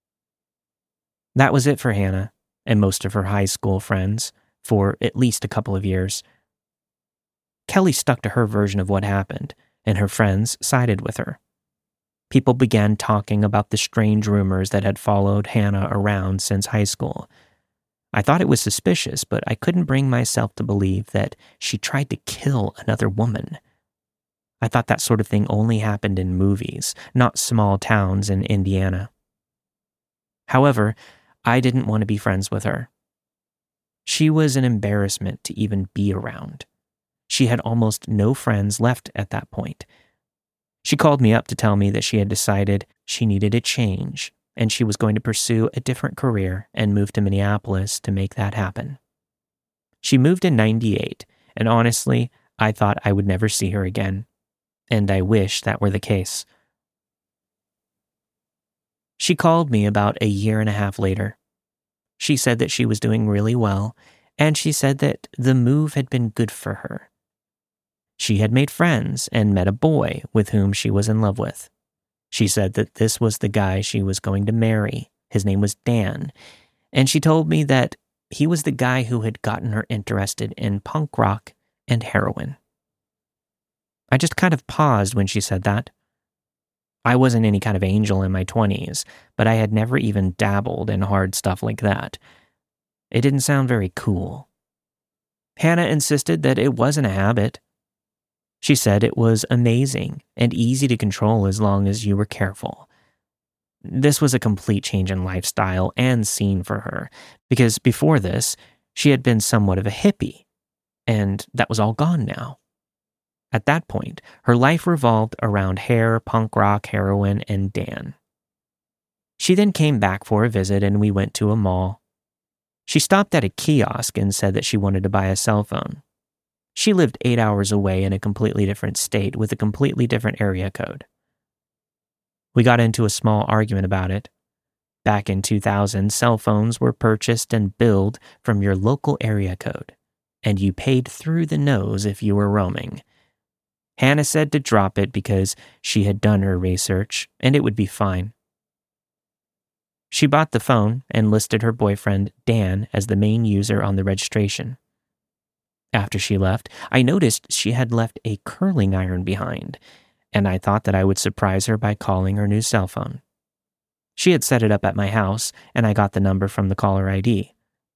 Speaker 1: That was it for Hannah and most of her high school friends for at least a couple of years. Kelly stuck to her version of what happened, and her friends sided with her. People began talking about the strange rumors that had followed Hannah around since high school. I thought it was suspicious, but I couldn't bring myself to believe that she tried to kill another woman. I thought that sort of thing only happened in movies, not small towns in Indiana. However, I didn't want to be friends with her. She was an embarrassment to even be around. She had almost no friends left at that point. She called me up to tell me that she had decided she needed a change, and she was going to pursue a different career and move to Minneapolis to make that happen. She moved in '98, and honestly, I thought I would never see her again, and I wish that were the case. She called me about a year and a half later. She said that she was doing really well, and she said that the move had been good for her. She had made friends and met a boy with whom she was in love with. She said that this was the guy she was going to marry. His name was Dan, and she told me that he was the guy who had gotten her interested in punk rock and heroin. I just kind of paused when she said that. I wasn't any kind of angel in my 20s, but I had never even dabbled in hard stuff like that. It didn't sound very cool. Hannah insisted that it wasn't a habit. She said it was amazing and easy to control as long as you were careful. This was a complete change in lifestyle and scene for her, because before this, she had been somewhat of a hippie, and that was all gone now. At that point, her life revolved around hair, punk rock, heroin, and Dan. She then came back for a visit and we went to a mall. She stopped at a kiosk and said that she wanted to buy a cell phone. She lived 8 hours away in a completely different state with a completely different area code. We got into a small argument about it. Back in 2000, cell phones were purchased and billed from your local area code, and you paid through the nose if you were roaming. Hannah said to drop it because she had done her research and it would be fine. She bought the phone and listed her boyfriend, Dan, as the main user on the registration. After she left, I noticed she had left a curling iron behind, and I thought that I would surprise her by calling her new cell phone. She had set it up at my house, and I got the number from the caller ID.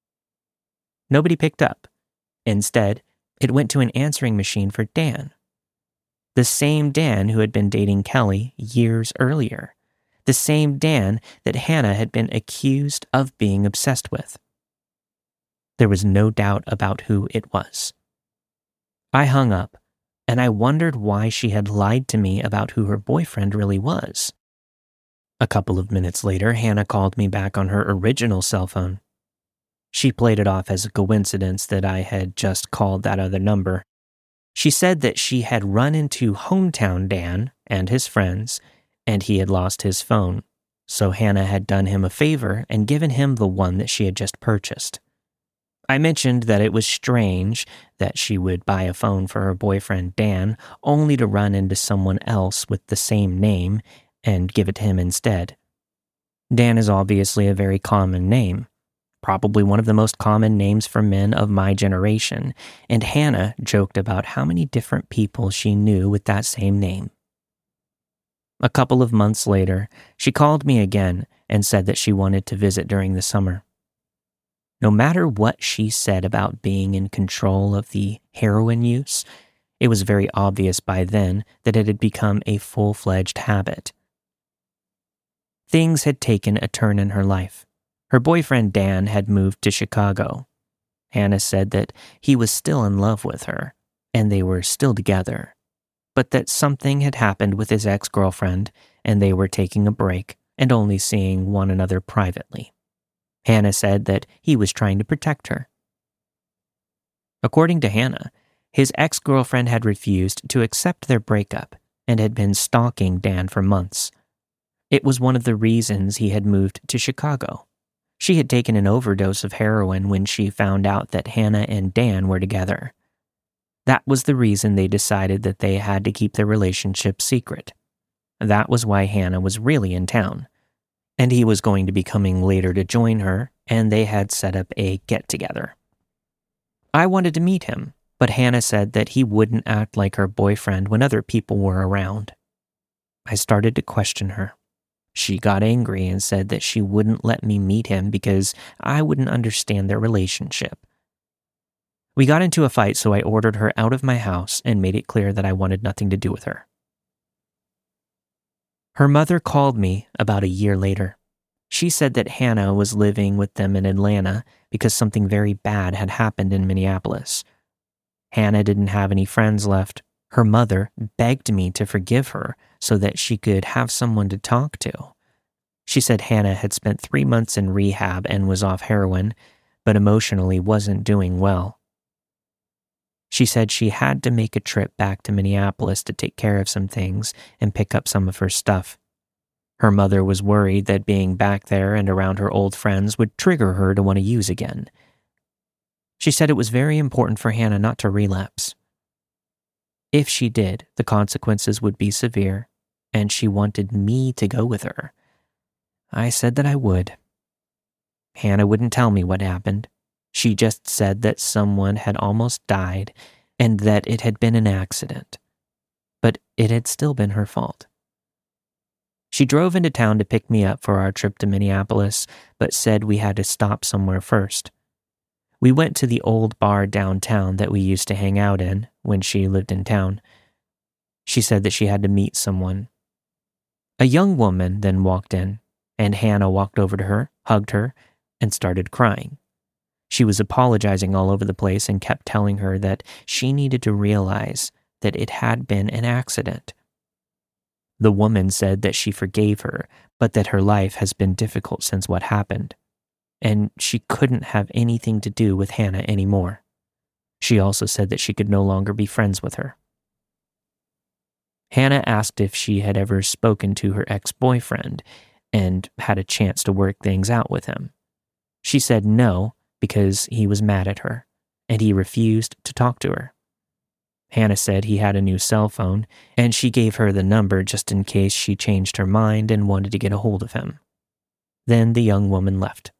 Speaker 1: Nobody picked up. Instead, it went to an answering machine for Dan. The same Dan who had been dating Kelly years earlier. The same Dan that Hannah had been accused of being obsessed with. There was no doubt about who it was. I hung up, and I wondered why she had lied to me about who her boyfriend really was. A couple of minutes later, Hannah called me back on her original cell phone. She played it off as a coincidence that I had just called that other number. She said that she had run into hometown Dan and his friends, and he had lost his phone, so Hannah had done him a favor and given him the one that she had just purchased. I mentioned that it was strange that she would buy a phone for her boyfriend Dan only to run into someone else with the same name and give it to him instead. Dan is obviously a very common name. Probably one of the most common names for men of my generation, and Hannah joked about how many different people she knew with that same name. A couple of months later, she called me again and said that she wanted to visit during the summer. No matter what she said about being in control of the heroin use, it was very obvious by then that it had become a full-fledged habit. Things had taken a turn in her life. Her boyfriend Dan had moved to Chicago. Hannah said that he was still in love with her, and they were still together, but that something had happened with his ex-girlfriend, and they were taking a break and only seeing one another privately. Hannah said that he was trying to protect her. According to Hannah, his ex-girlfriend had refused to accept their breakup and had been stalking Dan for months. It was one of the reasons he had moved to Chicago. She had taken an overdose of heroin when she found out that Hannah and Dan were together. That was the reason they decided that they had to keep their relationship secret. That was why Hannah was really in town. And he was going to be coming later to join her, and they had set up a get-together. I wanted to meet him, but Hannah said that he wouldn't act like her boyfriend when other people were around. I started to question her. She got angry and said that she wouldn't let me meet him because I wouldn't understand their relationship. We got into a fight, so I ordered her out of my house and made it clear that I wanted nothing to do with her. Her mother called me about a year later. She said that Hannah was living with them in Atlanta because something very bad had happened in Minneapolis. Hannah didn't have any friends left. Her mother begged me to forgive her so that she could have someone to talk to. She said Hannah had spent 3 months in rehab and was off heroin, but emotionally wasn't doing well. She said she had to make a trip back to Minneapolis to take care of some things and pick up some of her stuff. Her mother was worried that being back there and around her old friends would trigger her to want to use again. She said it was very important for Hannah not to relapse. If she did, the consequences would be severe, and she wanted me to go with her. I said that I would. Hannah wouldn't tell me what happened. She just said that someone had almost died and that it had been an accident. But it had still been her fault. She drove into town to pick me up for our trip to Minneapolis, but said we had to stop somewhere first. We went to the old bar downtown that we used to hang out in when she lived in town. She said that she had to meet someone. A young woman then walked in, and Hannah walked over to her, hugged her, and started crying. She was apologizing all over the place and kept telling her that she needed to realize that it had been an accident. The woman said that she forgave her, but that her life has been difficult since what happened, and she couldn't have anything to do with Hannah anymore. She also said that she could no longer be friends with her. Hannah asked if she had ever spoken to her ex-boyfriend and had a chance to work things out with him. She said no, because he was mad at her, and he refused to talk to her. Hannah said he had a new cell phone, and she gave her the number just in case she changed her mind and wanted to get a hold of him. Then the young woman left.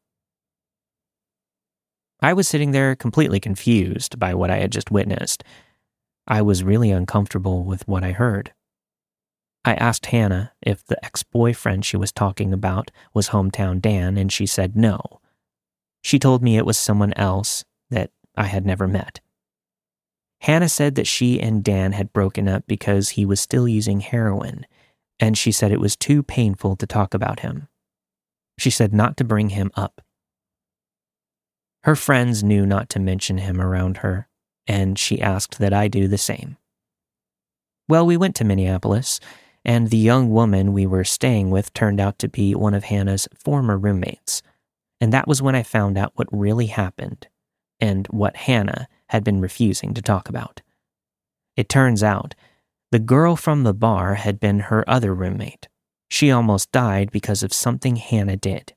Speaker 1: I was sitting there completely confused by what I had just witnessed. I was really uncomfortable with what I heard. I asked Hannah if the ex-boyfriend she was talking about was Hometown Dan, and she said no. She told me it was someone else that I had never met. Hannah said that she and Dan had broken up because he was still using heroin, and she said it was too painful to talk about him. She said not to bring him up. Her friends knew not to mention him around her, and she asked that I do the same. Well, we went to Minneapolis, and the young woman we were staying with turned out to be one of Hannah's former roommates, and that was when I found out what really happened and what Hannah had been refusing to talk about. It turns out, the girl from the bar had been her other roommate. She almost died because of something Hannah did.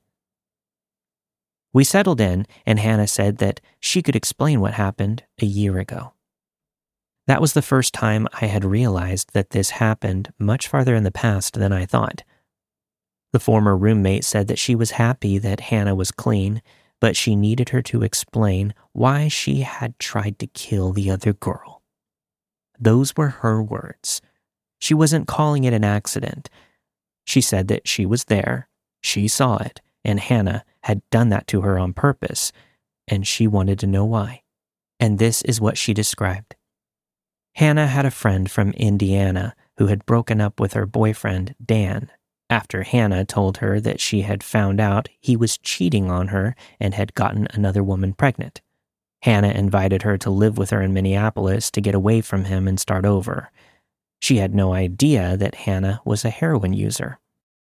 Speaker 1: We settled in, and Hannah said that she could explain what happened a year ago. That was the first time I had realized that this happened much farther in the past than I thought. The former roommate said that she was happy that Hannah was clean, but she needed her to explain why she had tried to kill the other girl. Those were her words. She wasn't calling it an accident. She said that she was there, she saw it, and Hannah had done that to her on purpose, and she wanted to know why. And this is what she described. Hannah had a friend from Indiana who had broken up with her boyfriend, Dan, after Hannah told her that she had found out he was cheating on her and had gotten another woman pregnant. Hannah invited her to live with her in Minneapolis to get away from him and start over. She had no idea that Hannah was a heroin user.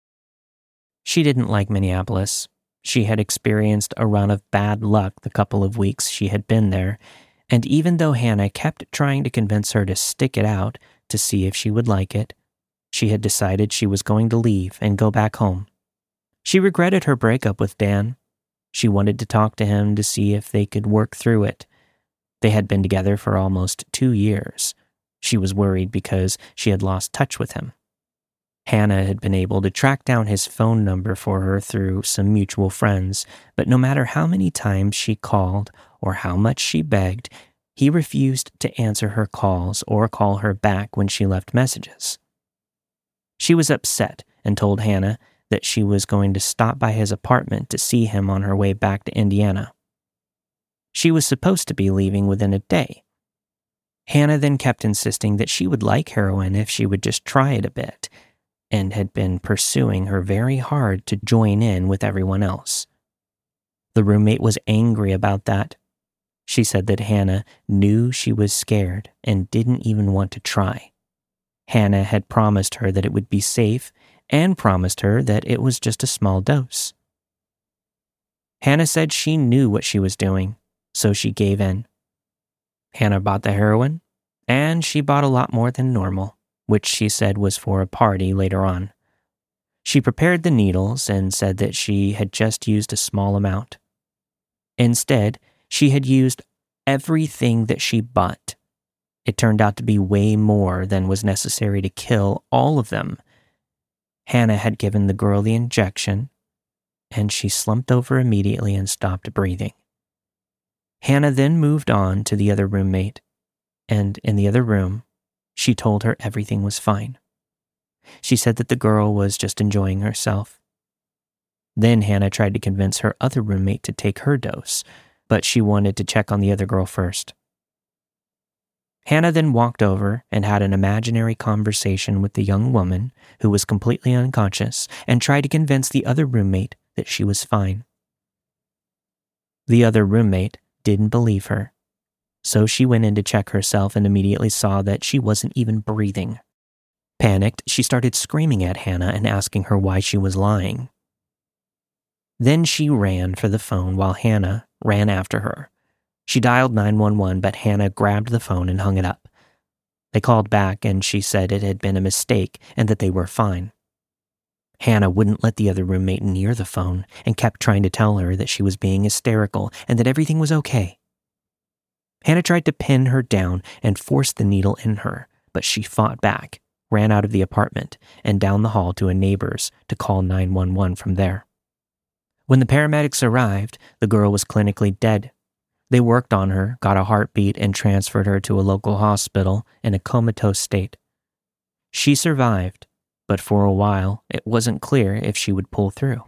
Speaker 1: She didn't like Minneapolis. She had experienced a run of bad luck the couple of weeks she had been there, and even though Hannah kept trying to convince her to stick it out to see if she would like it, she had decided she was going to leave and go back home. She regretted her breakup with Dan. She wanted to talk to him to see if they could work through it. They had been together for almost 2 years. She was worried because she had lost touch with him. Hannah had been able to track down his phone number for her through some mutual friends, but no matter how many times she called or how much she begged, he refused to answer her calls or call her back when she left messages. She was upset and told Hannah that she was going to stop by his apartment to see him on her way back to Indiana. She was supposed to be leaving within a day. Hannah then kept insisting that she would like heroin if she would just try it a bit, and had been pursuing her very hard to join in with everyone else. The roommate was angry about that. She said that Hannah knew she was scared and didn't even want to try. Hannah had promised her that it would be safe and promised her that it was just a small dose. Hannah said she knew what she was doing, so she gave in. Hannah bought the heroin, and she bought a lot more than normal, which she said was for a party later on. She prepared the needles and said that she had just used a small amount. Instead, she had used everything that she bought. It turned out to be way more than was necessary to kill all of them, Hannah had given the girl the injection, and she slumped over immediately and stopped breathing. Hannah then moved on to the other roommate, and in the other room, she told her everything was fine. She said that the girl was just enjoying herself. Then Hannah tried to convince her other roommate to take her dose, but she wanted to check on the other girl first. Hannah then walked over and had an imaginary conversation with the young woman who was completely unconscious and tried to convince the other roommate that she was fine. The other roommate didn't believe her, so she went in to check herself and immediately saw that she wasn't even breathing. Panicked, she started screaming at Hannah and asking her why she was lying. Then she ran for the phone while Hannah ran after her. She dialed 911, but Hannah grabbed the phone and hung it up. They called back and she said it had been a mistake and that they were fine. Hannah wouldn't let the other roommate near the phone and kept trying to tell her that she was being hysterical and that everything was okay. Hannah tried to pin her down and force the needle in her, but she fought back, ran out of the apartment and down the hall to a neighbor's to call 911 from there. When the paramedics arrived, the girl was clinically dead. They worked on her, got a heartbeat, and transferred her to a local hospital in a comatose state. She survived, but for a while, it wasn't clear if she would pull through.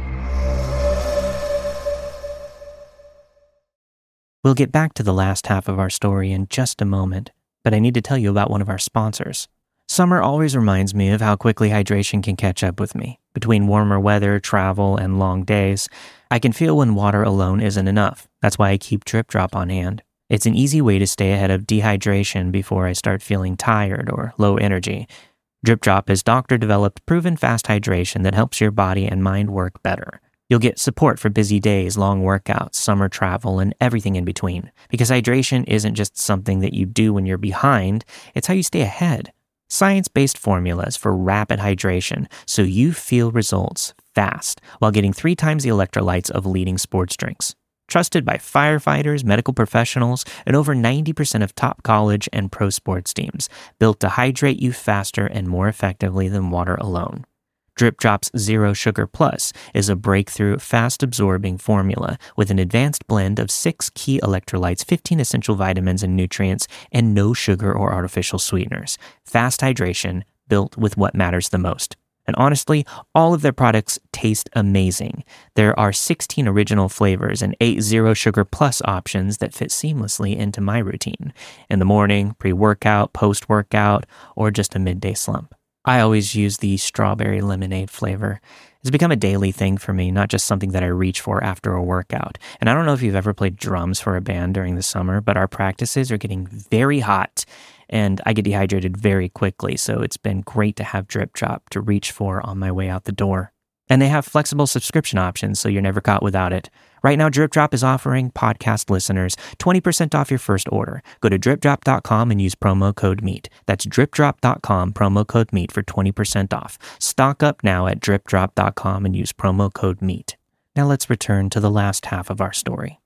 Speaker 1: We'll get back to the last half of our story in just a moment, but I need to tell you about one of our sponsors. Summer always reminds me of how quickly hydration can catch up with me. Between warmer weather, travel, and long days, I can feel when water alone isn't enough. That's why I keep Drip Drop on hand. It's an easy way to stay ahead of dehydration before I start feeling tired or low energy. Drip Drop is doctor-developed, proven fast hydration that helps your body and mind work better. You'll get support for busy days, long workouts, summer travel, and everything in between. Because hydration isn't just something that you do when you're behind, it's how you stay ahead. Science-based formulas for rapid hydration so you feel results fast while getting 3 times the electrolytes of leading sports drinks. Trusted by firefighters, medical professionals, and over 90% of top college and pro sports teams, built to hydrate you faster and more effectively than water alone. Drip Drop's Zero Sugar Plus is a breakthrough, fast-absorbing formula with an advanced blend of 6 key electrolytes, 15 essential vitamins and nutrients, and no sugar or artificial sweeteners. Fast hydration built with what matters the most. And honestly, all of their products taste amazing. There are 16 original flavors and 8 Zero Sugar Plus options that fit seamlessly into my routine. In the morning, pre-workout, post-workout, or just a midday slump. I always use the strawberry lemonade flavor. It's become a daily thing for me, not just something that I reach for after a workout. And I don't know if you've ever played drums for a band during the summer, but our practices are getting very hot and I get dehydrated very quickly. So it's been great to have Drip Drop to reach for on my way out the door. And they have flexible subscription options, so you're never caught without it. Right now, Drip Drop is offering podcast listeners 20% off your first order. Go to dripdrop.com and use promo code MEAT. That's dripdrop.com, promo code MEAT for 20% off. Stock up now at dripdrop.com and use promo code MEAT. Now let's return to the last half of our story.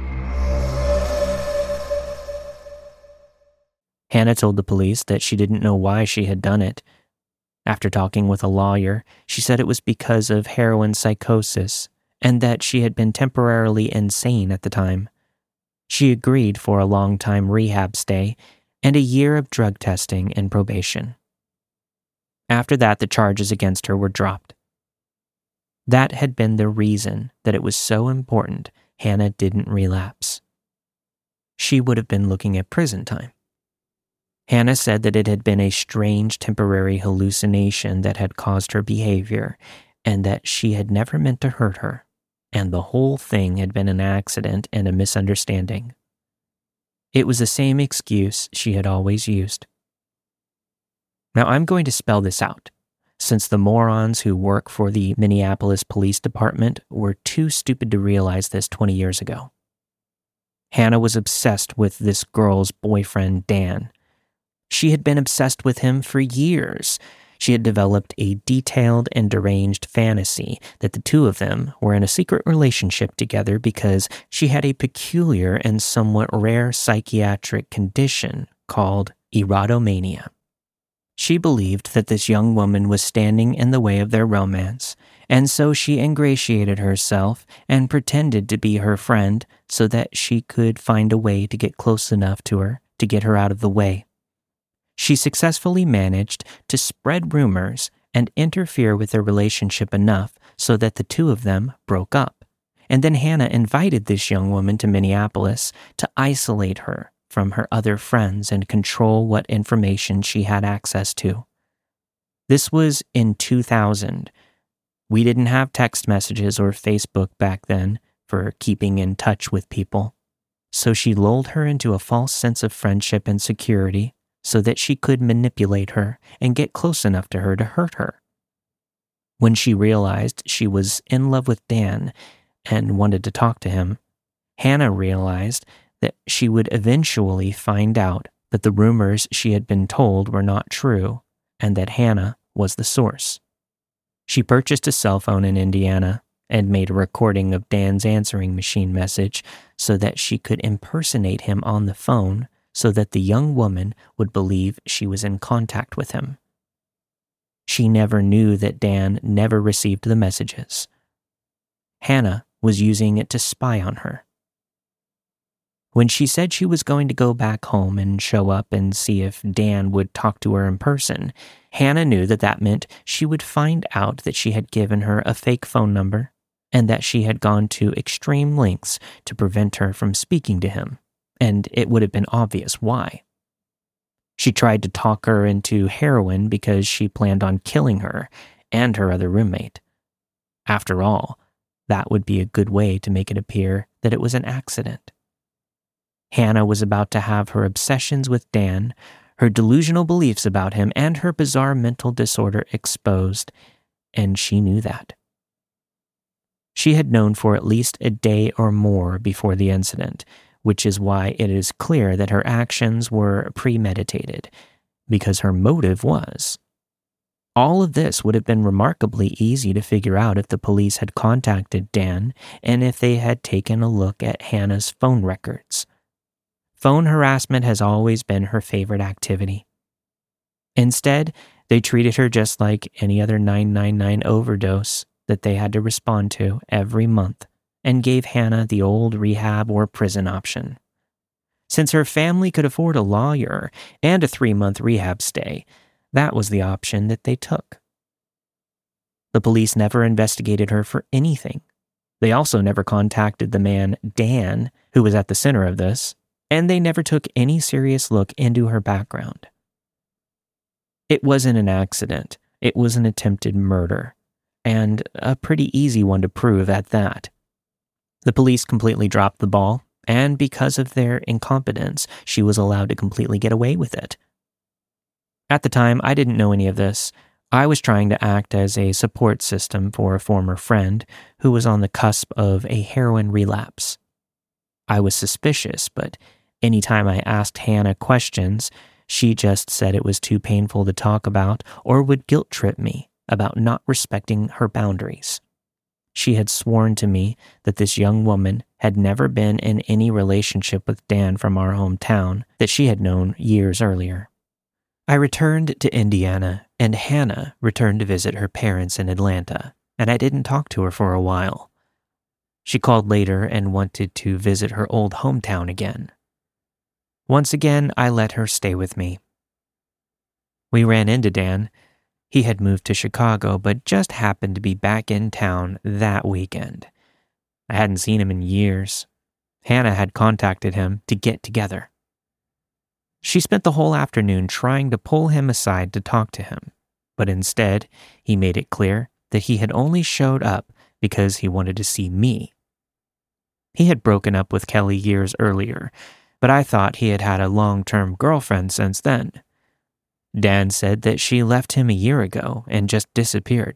Speaker 1: Hannah told the police that she didn't know why she had done it. After talking with a lawyer, she said it was because of heroin psychosis and that she had been temporarily insane at the time. She agreed for a long-time rehab stay and a year of drug testing and probation. After that, the charges against her were dropped. That had been the reason that it was so important Hannah didn't relapse. She would have been looking at prison time. Hannah said that it had been a strange temporary hallucination that had caused her behavior and that she had never meant to hurt her, and the whole thing had been an accident and a misunderstanding. It was the same excuse she had always used. Now I'm going to spell this out, since the morons who work for the Minneapolis Police Department were too stupid to realize this 20 years ago. Hannah was obsessed with this girl's boyfriend, Dan. She had been obsessed with him for years. She had developed a detailed and deranged fantasy that the two of them were in a secret relationship together because she had a peculiar and somewhat rare psychiatric condition called erotomania. She believed that this young woman was standing in the way of their romance, and so she ingratiated herself and pretended to be her friend so that she could find a way to get close enough to her to get her out of the way. She successfully managed to spread rumors and interfere with their relationship enough so that the two of them broke up. And then Hannah invited this young woman to Minneapolis to isolate her from her other friends and control what information she had access to. This was in 2000. We didn't have text messages or Facebook back then for keeping in touch with people. So she lulled her into a false sense of friendship and security so that she could manipulate her and get close enough to her to hurt her. When she realized she was in love with Dan and wanted to talk to him, Hannah realized that she would eventually find out that the rumors she had been told were not true and that Hannah was the source. She purchased a cell phone in Indiana and made a recording of Dan's answering machine message so that she could impersonate him on the phone so that the young woman would believe she was in contact with him. She never knew that Dan never received the messages. Hannah was using it to spy on her. When she said she was going to go back home and show up and see if Dan would talk to her in person, Hannah knew that that meant she would find out that she had given her a fake phone number and that she had gone to extreme lengths to prevent her from speaking to him, and it would have been obvious why. She tried to talk her into heroin because she planned on killing her and her other roommate. After all, that would be a good way to make it appear that it was an accident. Hannah was about to have her obsessions with Dan, her delusional beliefs about him, and her bizarre mental disorder exposed, and she knew that. She had known for at least a day or more before the incident, which is why it is clear that her actions were premeditated, because her motive was. All of this would have been remarkably easy to figure out if the police had contacted Dan and if they had taken a look at Hannah's phone records. Phone harassment has always been her favorite activity. Instead, they treated her just like any other 999 overdose that they had to respond to every month and gave Hannah the old rehab or prison option. Since her family could afford a lawyer and a 3-month rehab stay, that was the option that they took. The police never investigated her for anything. They also never contacted the man, Dan, who was at the center of this, and they never took any serious look into her background. It wasn't an accident. It was an attempted murder, and a pretty easy one to prove at that. The police completely dropped the ball, and because of their incompetence, she was allowed to completely get away with it. At the time, I didn't know any of this. I was trying to act as a support system for a former friend who was on the cusp of a heroin relapse. I was suspicious, but anytime I asked Hannah questions, she just said it was too painful to talk about or would guilt trip me about not respecting her boundaries. She had sworn to me that this young woman had never been in any relationship with Dan from our hometown that she had known years earlier. I returned to Indiana, and Hannah returned to visit her parents in Atlanta, and I didn't talk to her for a while. She called later and wanted to visit her old hometown again. Once again, I let her stay with me. We ran into Dan. He had moved to Chicago, but just happened to be back in town that weekend. I hadn't seen him in years. Hannah had contacted him to get together. She spent the whole afternoon trying to pull him aside to talk to him, but instead, he made it clear that he had only showed up because he wanted to see me. He had broken up with Kelly years earlier, but I thought he had had a long-term girlfriend since then. Dan said that she left him a year ago and just disappeared.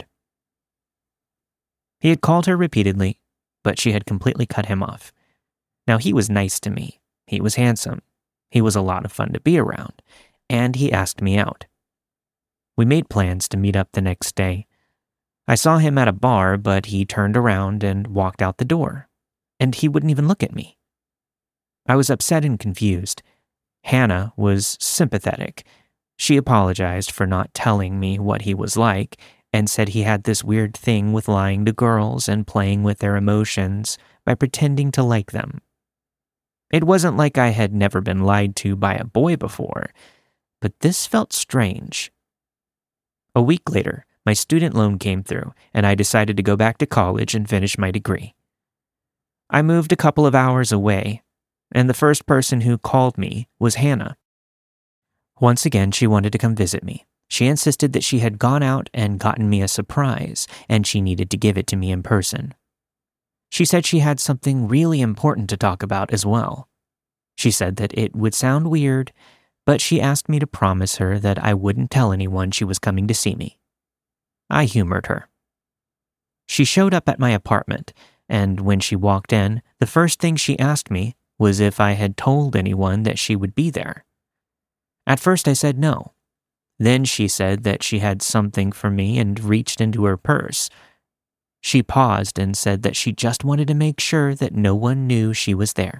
Speaker 1: He had called her repeatedly, but she had completely cut him off. Now, he was nice to me. He was handsome. He was a lot of fun to be around, and he asked me out. We made plans to meet up the next day. I saw him at a bar, but he turned around and walked out the door, and he wouldn't even look at me. I was upset and confused. Hannah was sympathetic, She apologized for not telling me what he was like and said he had this weird thing with lying to girls and playing with their emotions by pretending to like them. It wasn't like I had never been lied to by a boy before, but this felt strange. A week later, my student loan came through, and I decided to go back to college and finish my degree. I moved a couple of hours away, and the first person who called me was Hannah. Once again, she wanted to come visit me. She insisted that she had gone out and gotten me a surprise, and she needed to give it to me in person. She said she had something really important to talk about as well. She said that it would sound weird, but she asked me to promise her that I wouldn't tell anyone she was coming to see me. I humored her. She showed up at my apartment, and when she walked in, the first thing she asked me was if I had told anyone that she would be there. At first I said no. Then she said that she had something for me and reached into her purse. She paused and said that she just wanted to make sure that no one knew she was there.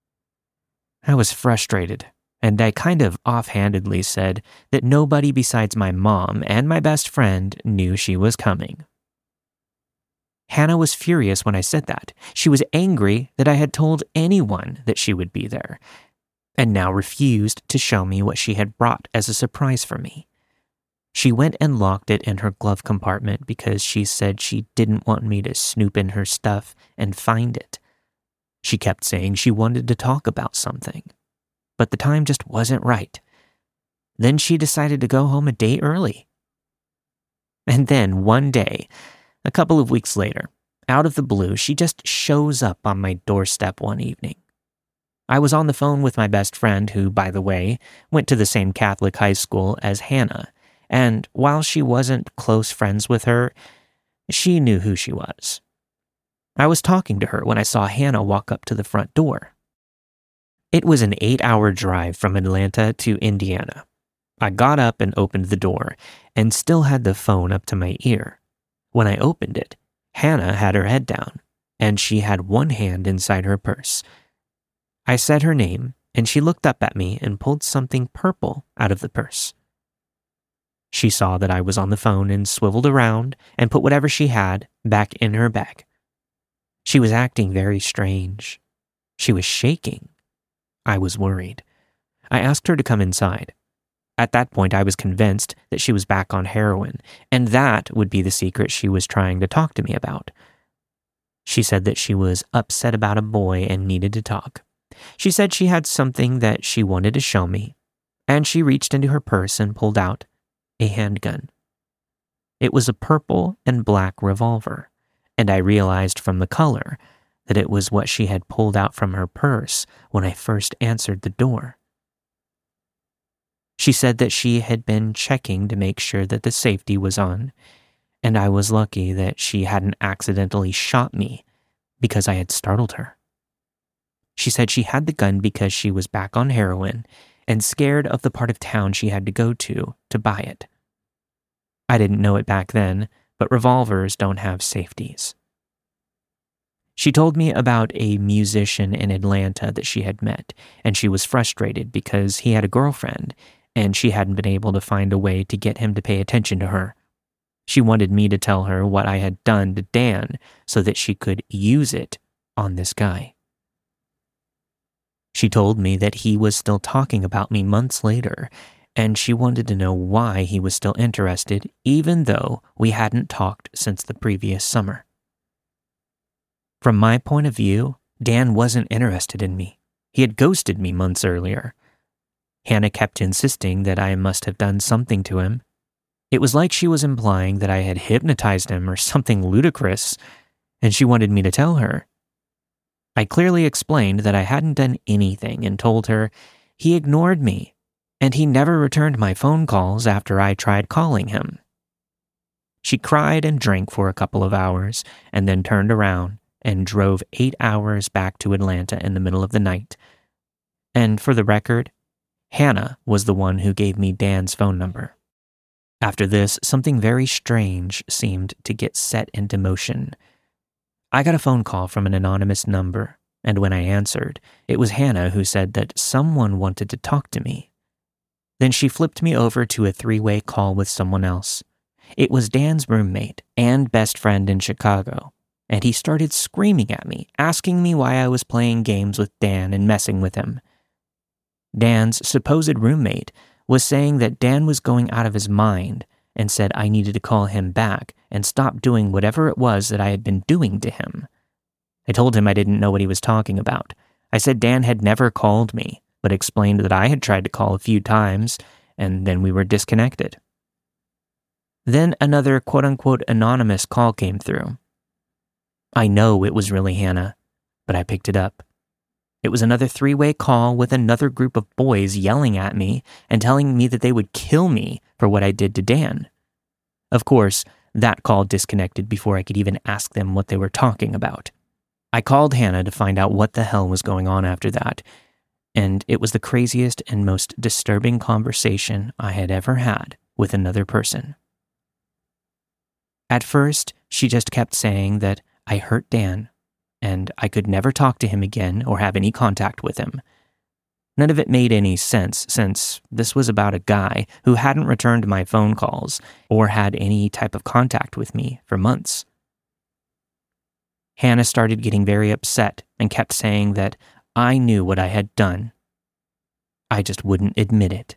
Speaker 1: I was frustrated, and I kind of offhandedly said that nobody besides my mom and my best friend knew she was coming. Hannah was furious when I said that. She was angry that I had told anyone that she would be there, and now refused to show me what she had brought as a surprise for me. She went and locked it in her glove compartment because she said she didn't want me to snoop in her stuff and find it. She kept saying she wanted to talk about something, but the time just wasn't right. Then she decided to go home a day early. And then one day, a couple of weeks later, out of the blue, she just shows up on my doorstep one evening. I was on the phone with my best friend who, by the way, went to the same Catholic high school as Hannah, and while she wasn't close friends with her, she knew who she was. I was talking to her when I saw Hannah walk up to the front door. It was an 8-hour drive from Atlanta to Indiana. I got up and opened the door and still had the phone up to my ear. When I opened it, Hannah had her head down, and she had one hand inside her purse. I said her name, and she looked up at me and pulled something purple out of the purse. She saw that I was on the phone and swiveled around and put whatever she had back in her bag. She was acting very strange. She was shaking. I was worried. I asked her to come inside. At that point, I was convinced that she was back on heroin, and that would be the secret she was trying to talk to me about. She said that she was upset about a boy and needed to talk. She said she had something that she wanted to show me, and she reached into her purse and pulled out a handgun. It was a purple and black revolver, and I realized from the color that it was what she had pulled out from her purse when I first answered the door. She said that she had been checking to make sure that the safety was on, and I was lucky that she hadn't accidentally shot me because I had startled her. She said she had the gun because she was back on heroin and scared of the part of town she had to go to buy it. I didn't know it back then, but revolvers don't have safeties. She told me about a musician in Atlanta that she had met, and she was frustrated because he had a girlfriend, and she hadn't been able to find a way to get him to pay attention to her. She wanted me to tell her what I had done to Dan so that she could use it on this guy. She told me that he was still talking about me months later, and she wanted to know why he was still interested, even though we hadn't talked since the previous summer. From my point of view, Dan wasn't interested in me. He had ghosted me months earlier. Hannah kept insisting that I must have done something to him. It was like she was implying that I had hypnotized him or something ludicrous, and she wanted me to tell her. I clearly explained that I hadn't done anything and told her he ignored me, and he never returned my phone calls after I tried calling him. She cried and drank for a couple of hours and then turned around and drove 8 hours back to Atlanta in the middle of the night. And for the record, Hannah was the one who gave me Dan's phone number. After this, something very strange seemed to get set into motion. I got a phone call from an anonymous number, and when I answered, it was Hannah who said that someone wanted to talk to me. Then she flipped me over to a three-way call with someone else. It was Dan's roommate and best friend in Chicago, and he started screaming at me, asking me why I was playing games with Dan and messing with him. Dan's supposed roommate was saying that Dan was going out of his mind and said I needed to call him back and stop doing whatever it was that I had been doing to him. I told him I didn't know what he was talking about. I said Dan had never called me, but explained that I had tried to call a few times, and then we were disconnected. Then another quote-unquote anonymous call came through. I know it was really Hannah, but I picked it up. It was another three-way call with another group of boys yelling at me and telling me that they would kill me for what I did to Dan. Of course, that call disconnected before I could even ask them what they were talking about. I called Hannah to find out what the hell was going on after that, and it was the craziest and most disturbing conversation I had ever had with another person. At first, she just kept saying that I hurt Dan, and I could never talk to him again or have any contact with him. None of it made any sense, since this was about a guy who hadn't returned my phone calls or had any type of contact with me for months. Hannah started getting very upset and kept saying that I knew what I had done. I just wouldn't admit it.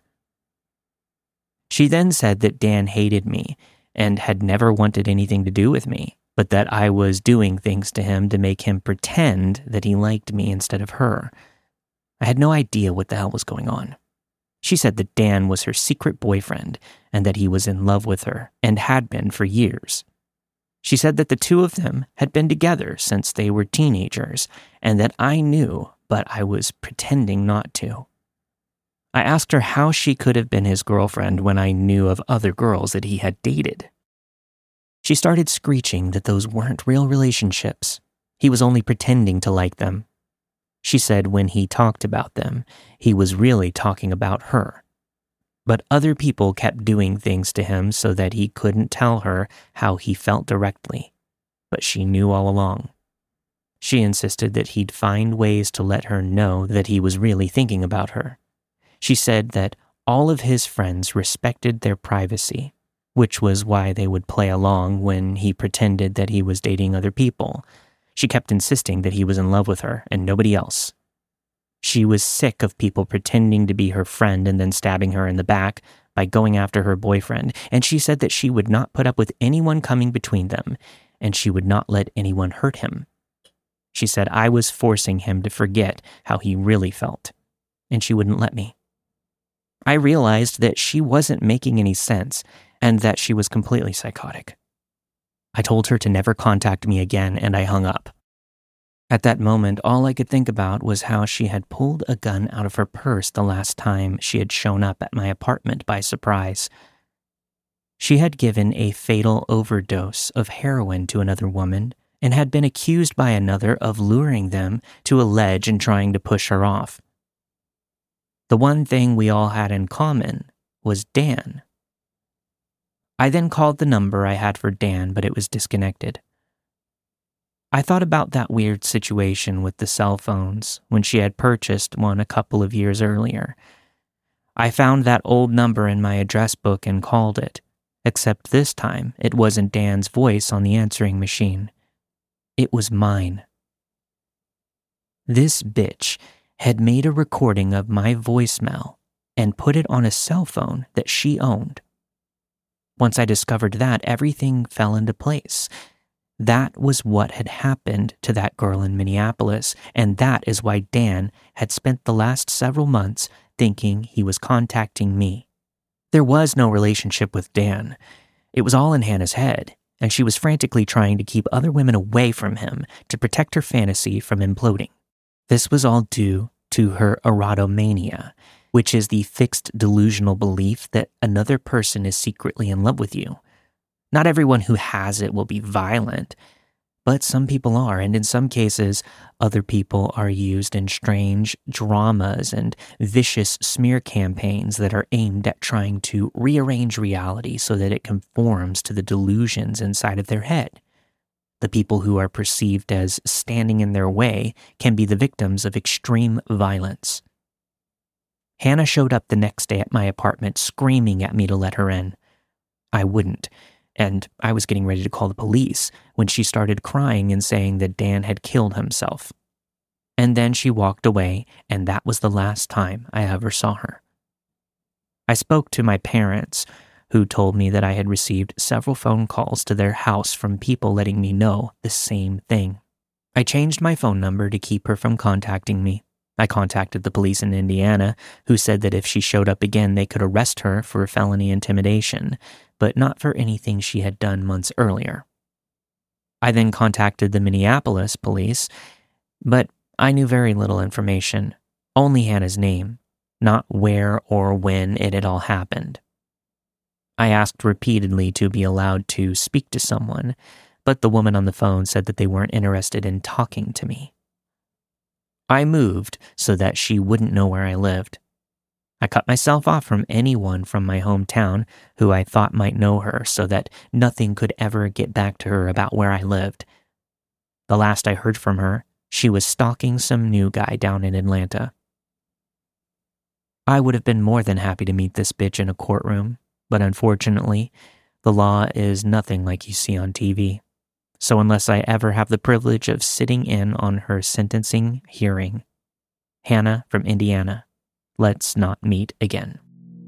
Speaker 1: She then said that Dan hated me and had never wanted anything to do with me, but that I was doing things to him to make him pretend that he liked me instead of her. I had no idea what the hell was going on. She said that Dan was her secret boyfriend and that he was in love with her and had been for years. She said that the two of them had been together since they were teenagers and that I knew, but I was pretending not to. I asked her how she could have been his girlfriend when I knew of other girls that he had dated. She started screeching that those weren't real relationships. He was only pretending to like them. She said when he talked about them, he was really talking about her. But other people kept doing things to him so that he couldn't tell her how he felt directly. But she knew all along. She insisted that he'd find ways to let her know that he was really thinking about her. She said that all of his friends respected their privacy, which was why they would play along when he pretended that he was dating other people. She kept insisting that he was in love with her and nobody else. She was sick of people pretending to be her friend and then stabbing her in the back by going after her boyfriend, and she said that she would not put up with anyone coming between them, and she would not let anyone hurt him. She said I was forcing him to forget how he really felt, and she wouldn't let me. I realized that she wasn't making any sense and that she was completely psychotic. I told her to never contact me again, and I hung up. At that moment, all I could think about was how she had pulled a gun out of her purse the last time she had shown up at my apartment by surprise. She had given a fatal overdose of heroin to another woman and had been accused by another of luring them to a ledge and trying to push her off. The one thing we all had in common was Dan. I then called the number I had for Dan, but it was disconnected. I thought about that weird situation with the cell phones when she had purchased one a couple of years earlier. I found that old number in my address book and called it, except this time it wasn't Dan's voice on the answering machine. It was mine. This bitch had made a recording of my voicemail and put it on a cell phone that she owned. Once I discovered that, everything fell into place. That was what had happened to that girl in Minneapolis, and that is why Dan had spent the last several months thinking he was contacting me. There was no relationship with Dan. It was all in Hannah's head, and she was frantically trying to keep other women away from him to protect her fantasy from imploding. This was all due to her erotomania, which is the fixed delusional belief that another person is secretly in love with you. Not everyone who has it will be violent, but some people are, and in some cases, other people are used in strange dramas and vicious smear campaigns that are aimed at trying to rearrange reality so that it conforms to the delusions inside of their head. The people who are perceived as standing in their way can be the victims of extreme violence. Hannah showed up the next day at my apartment screaming at me to let her in. I wouldn't, and I was getting ready to call the police when she started crying and saying that Dan had killed himself. And then she walked away, and that was the last time I ever saw her. I spoke to my parents, who told me that I had received several phone calls to their house from people letting me know the same thing. I changed my phone number to keep her from contacting me. I contacted the police in Indiana, who said that if she showed up again, they could arrest her for felony intimidation, but not for anything she had done months earlier. I then contacted the Minneapolis police, but I knew very little information, only Hannah's name, not where or when it had all happened. I asked repeatedly to be allowed to speak to someone, but the woman on the phone said that they weren't interested in talking to me. I moved so that she wouldn't know where I lived. I cut myself off from anyone from my hometown who I thought might know her so that nothing could ever get back to her about where I lived. The last I heard from her, she was stalking some new guy down in Atlanta. I would have been more than happy to meet this bitch in a courtroom, but unfortunately, the law is nothing like you see on TV. So unless I ever have the privilege of sitting in on her sentencing hearing, Hannah from Indiana, let's not meet again.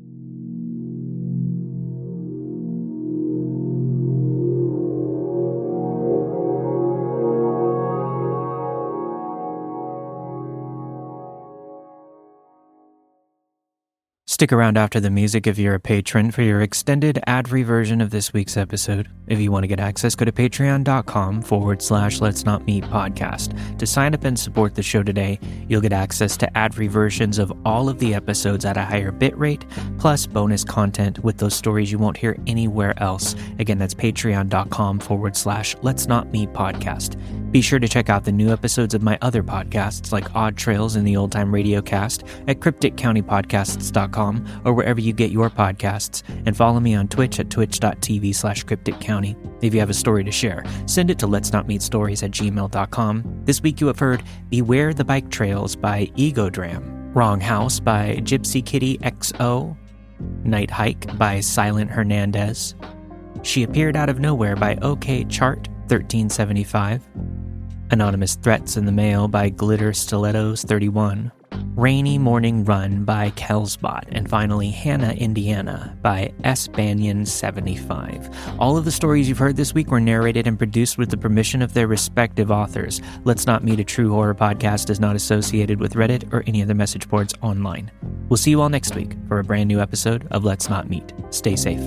Speaker 1: Stick around after the music if you're a patron for your extended ad-free version of this week's episode. If you want to get access, go to patreon.com/Let's Not Meet podcast. To sign up and support the show today, you'll get access to ad-free versions of all of the episodes at a higher bitrate, plus bonus content with those stories you won't hear anywhere else. Again, that's patreon.com/Let's Not Meet podcast. Be sure to check out the new episodes of my other podcasts like Odd Trails and the Old Time Radio Cast at crypticcountypodcasts.com or wherever you get your podcasts, and follow me on Twitch at twitch.tv/crypticcounty. If you have a story to share, send it to letsnotmeetstories@gmail.com. This week you have heard Beware the Bike Trails by Egodram, Wrong House by Gypsy Kitty XO, Night Hike by Silent Hernandez, She Appeared Out of Nowhere by OK Chart 1375, Anonymous Threats in the Mail by Glitter Stilettos 31, Rainy Morning Run by Kelsbot, and finally Hannah, Indiana by S. Banyan 75. All of the stories you've heard this week were narrated and produced with the permission of their respective authors. Let's Not Meet, a true horror podcast, is not associated with Reddit or any other message boards online. We'll see you all next week for a brand new episode of Let's Not Meet. Stay safe.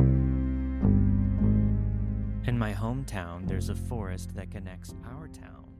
Speaker 1: In my hometown, there's a forest that connects our town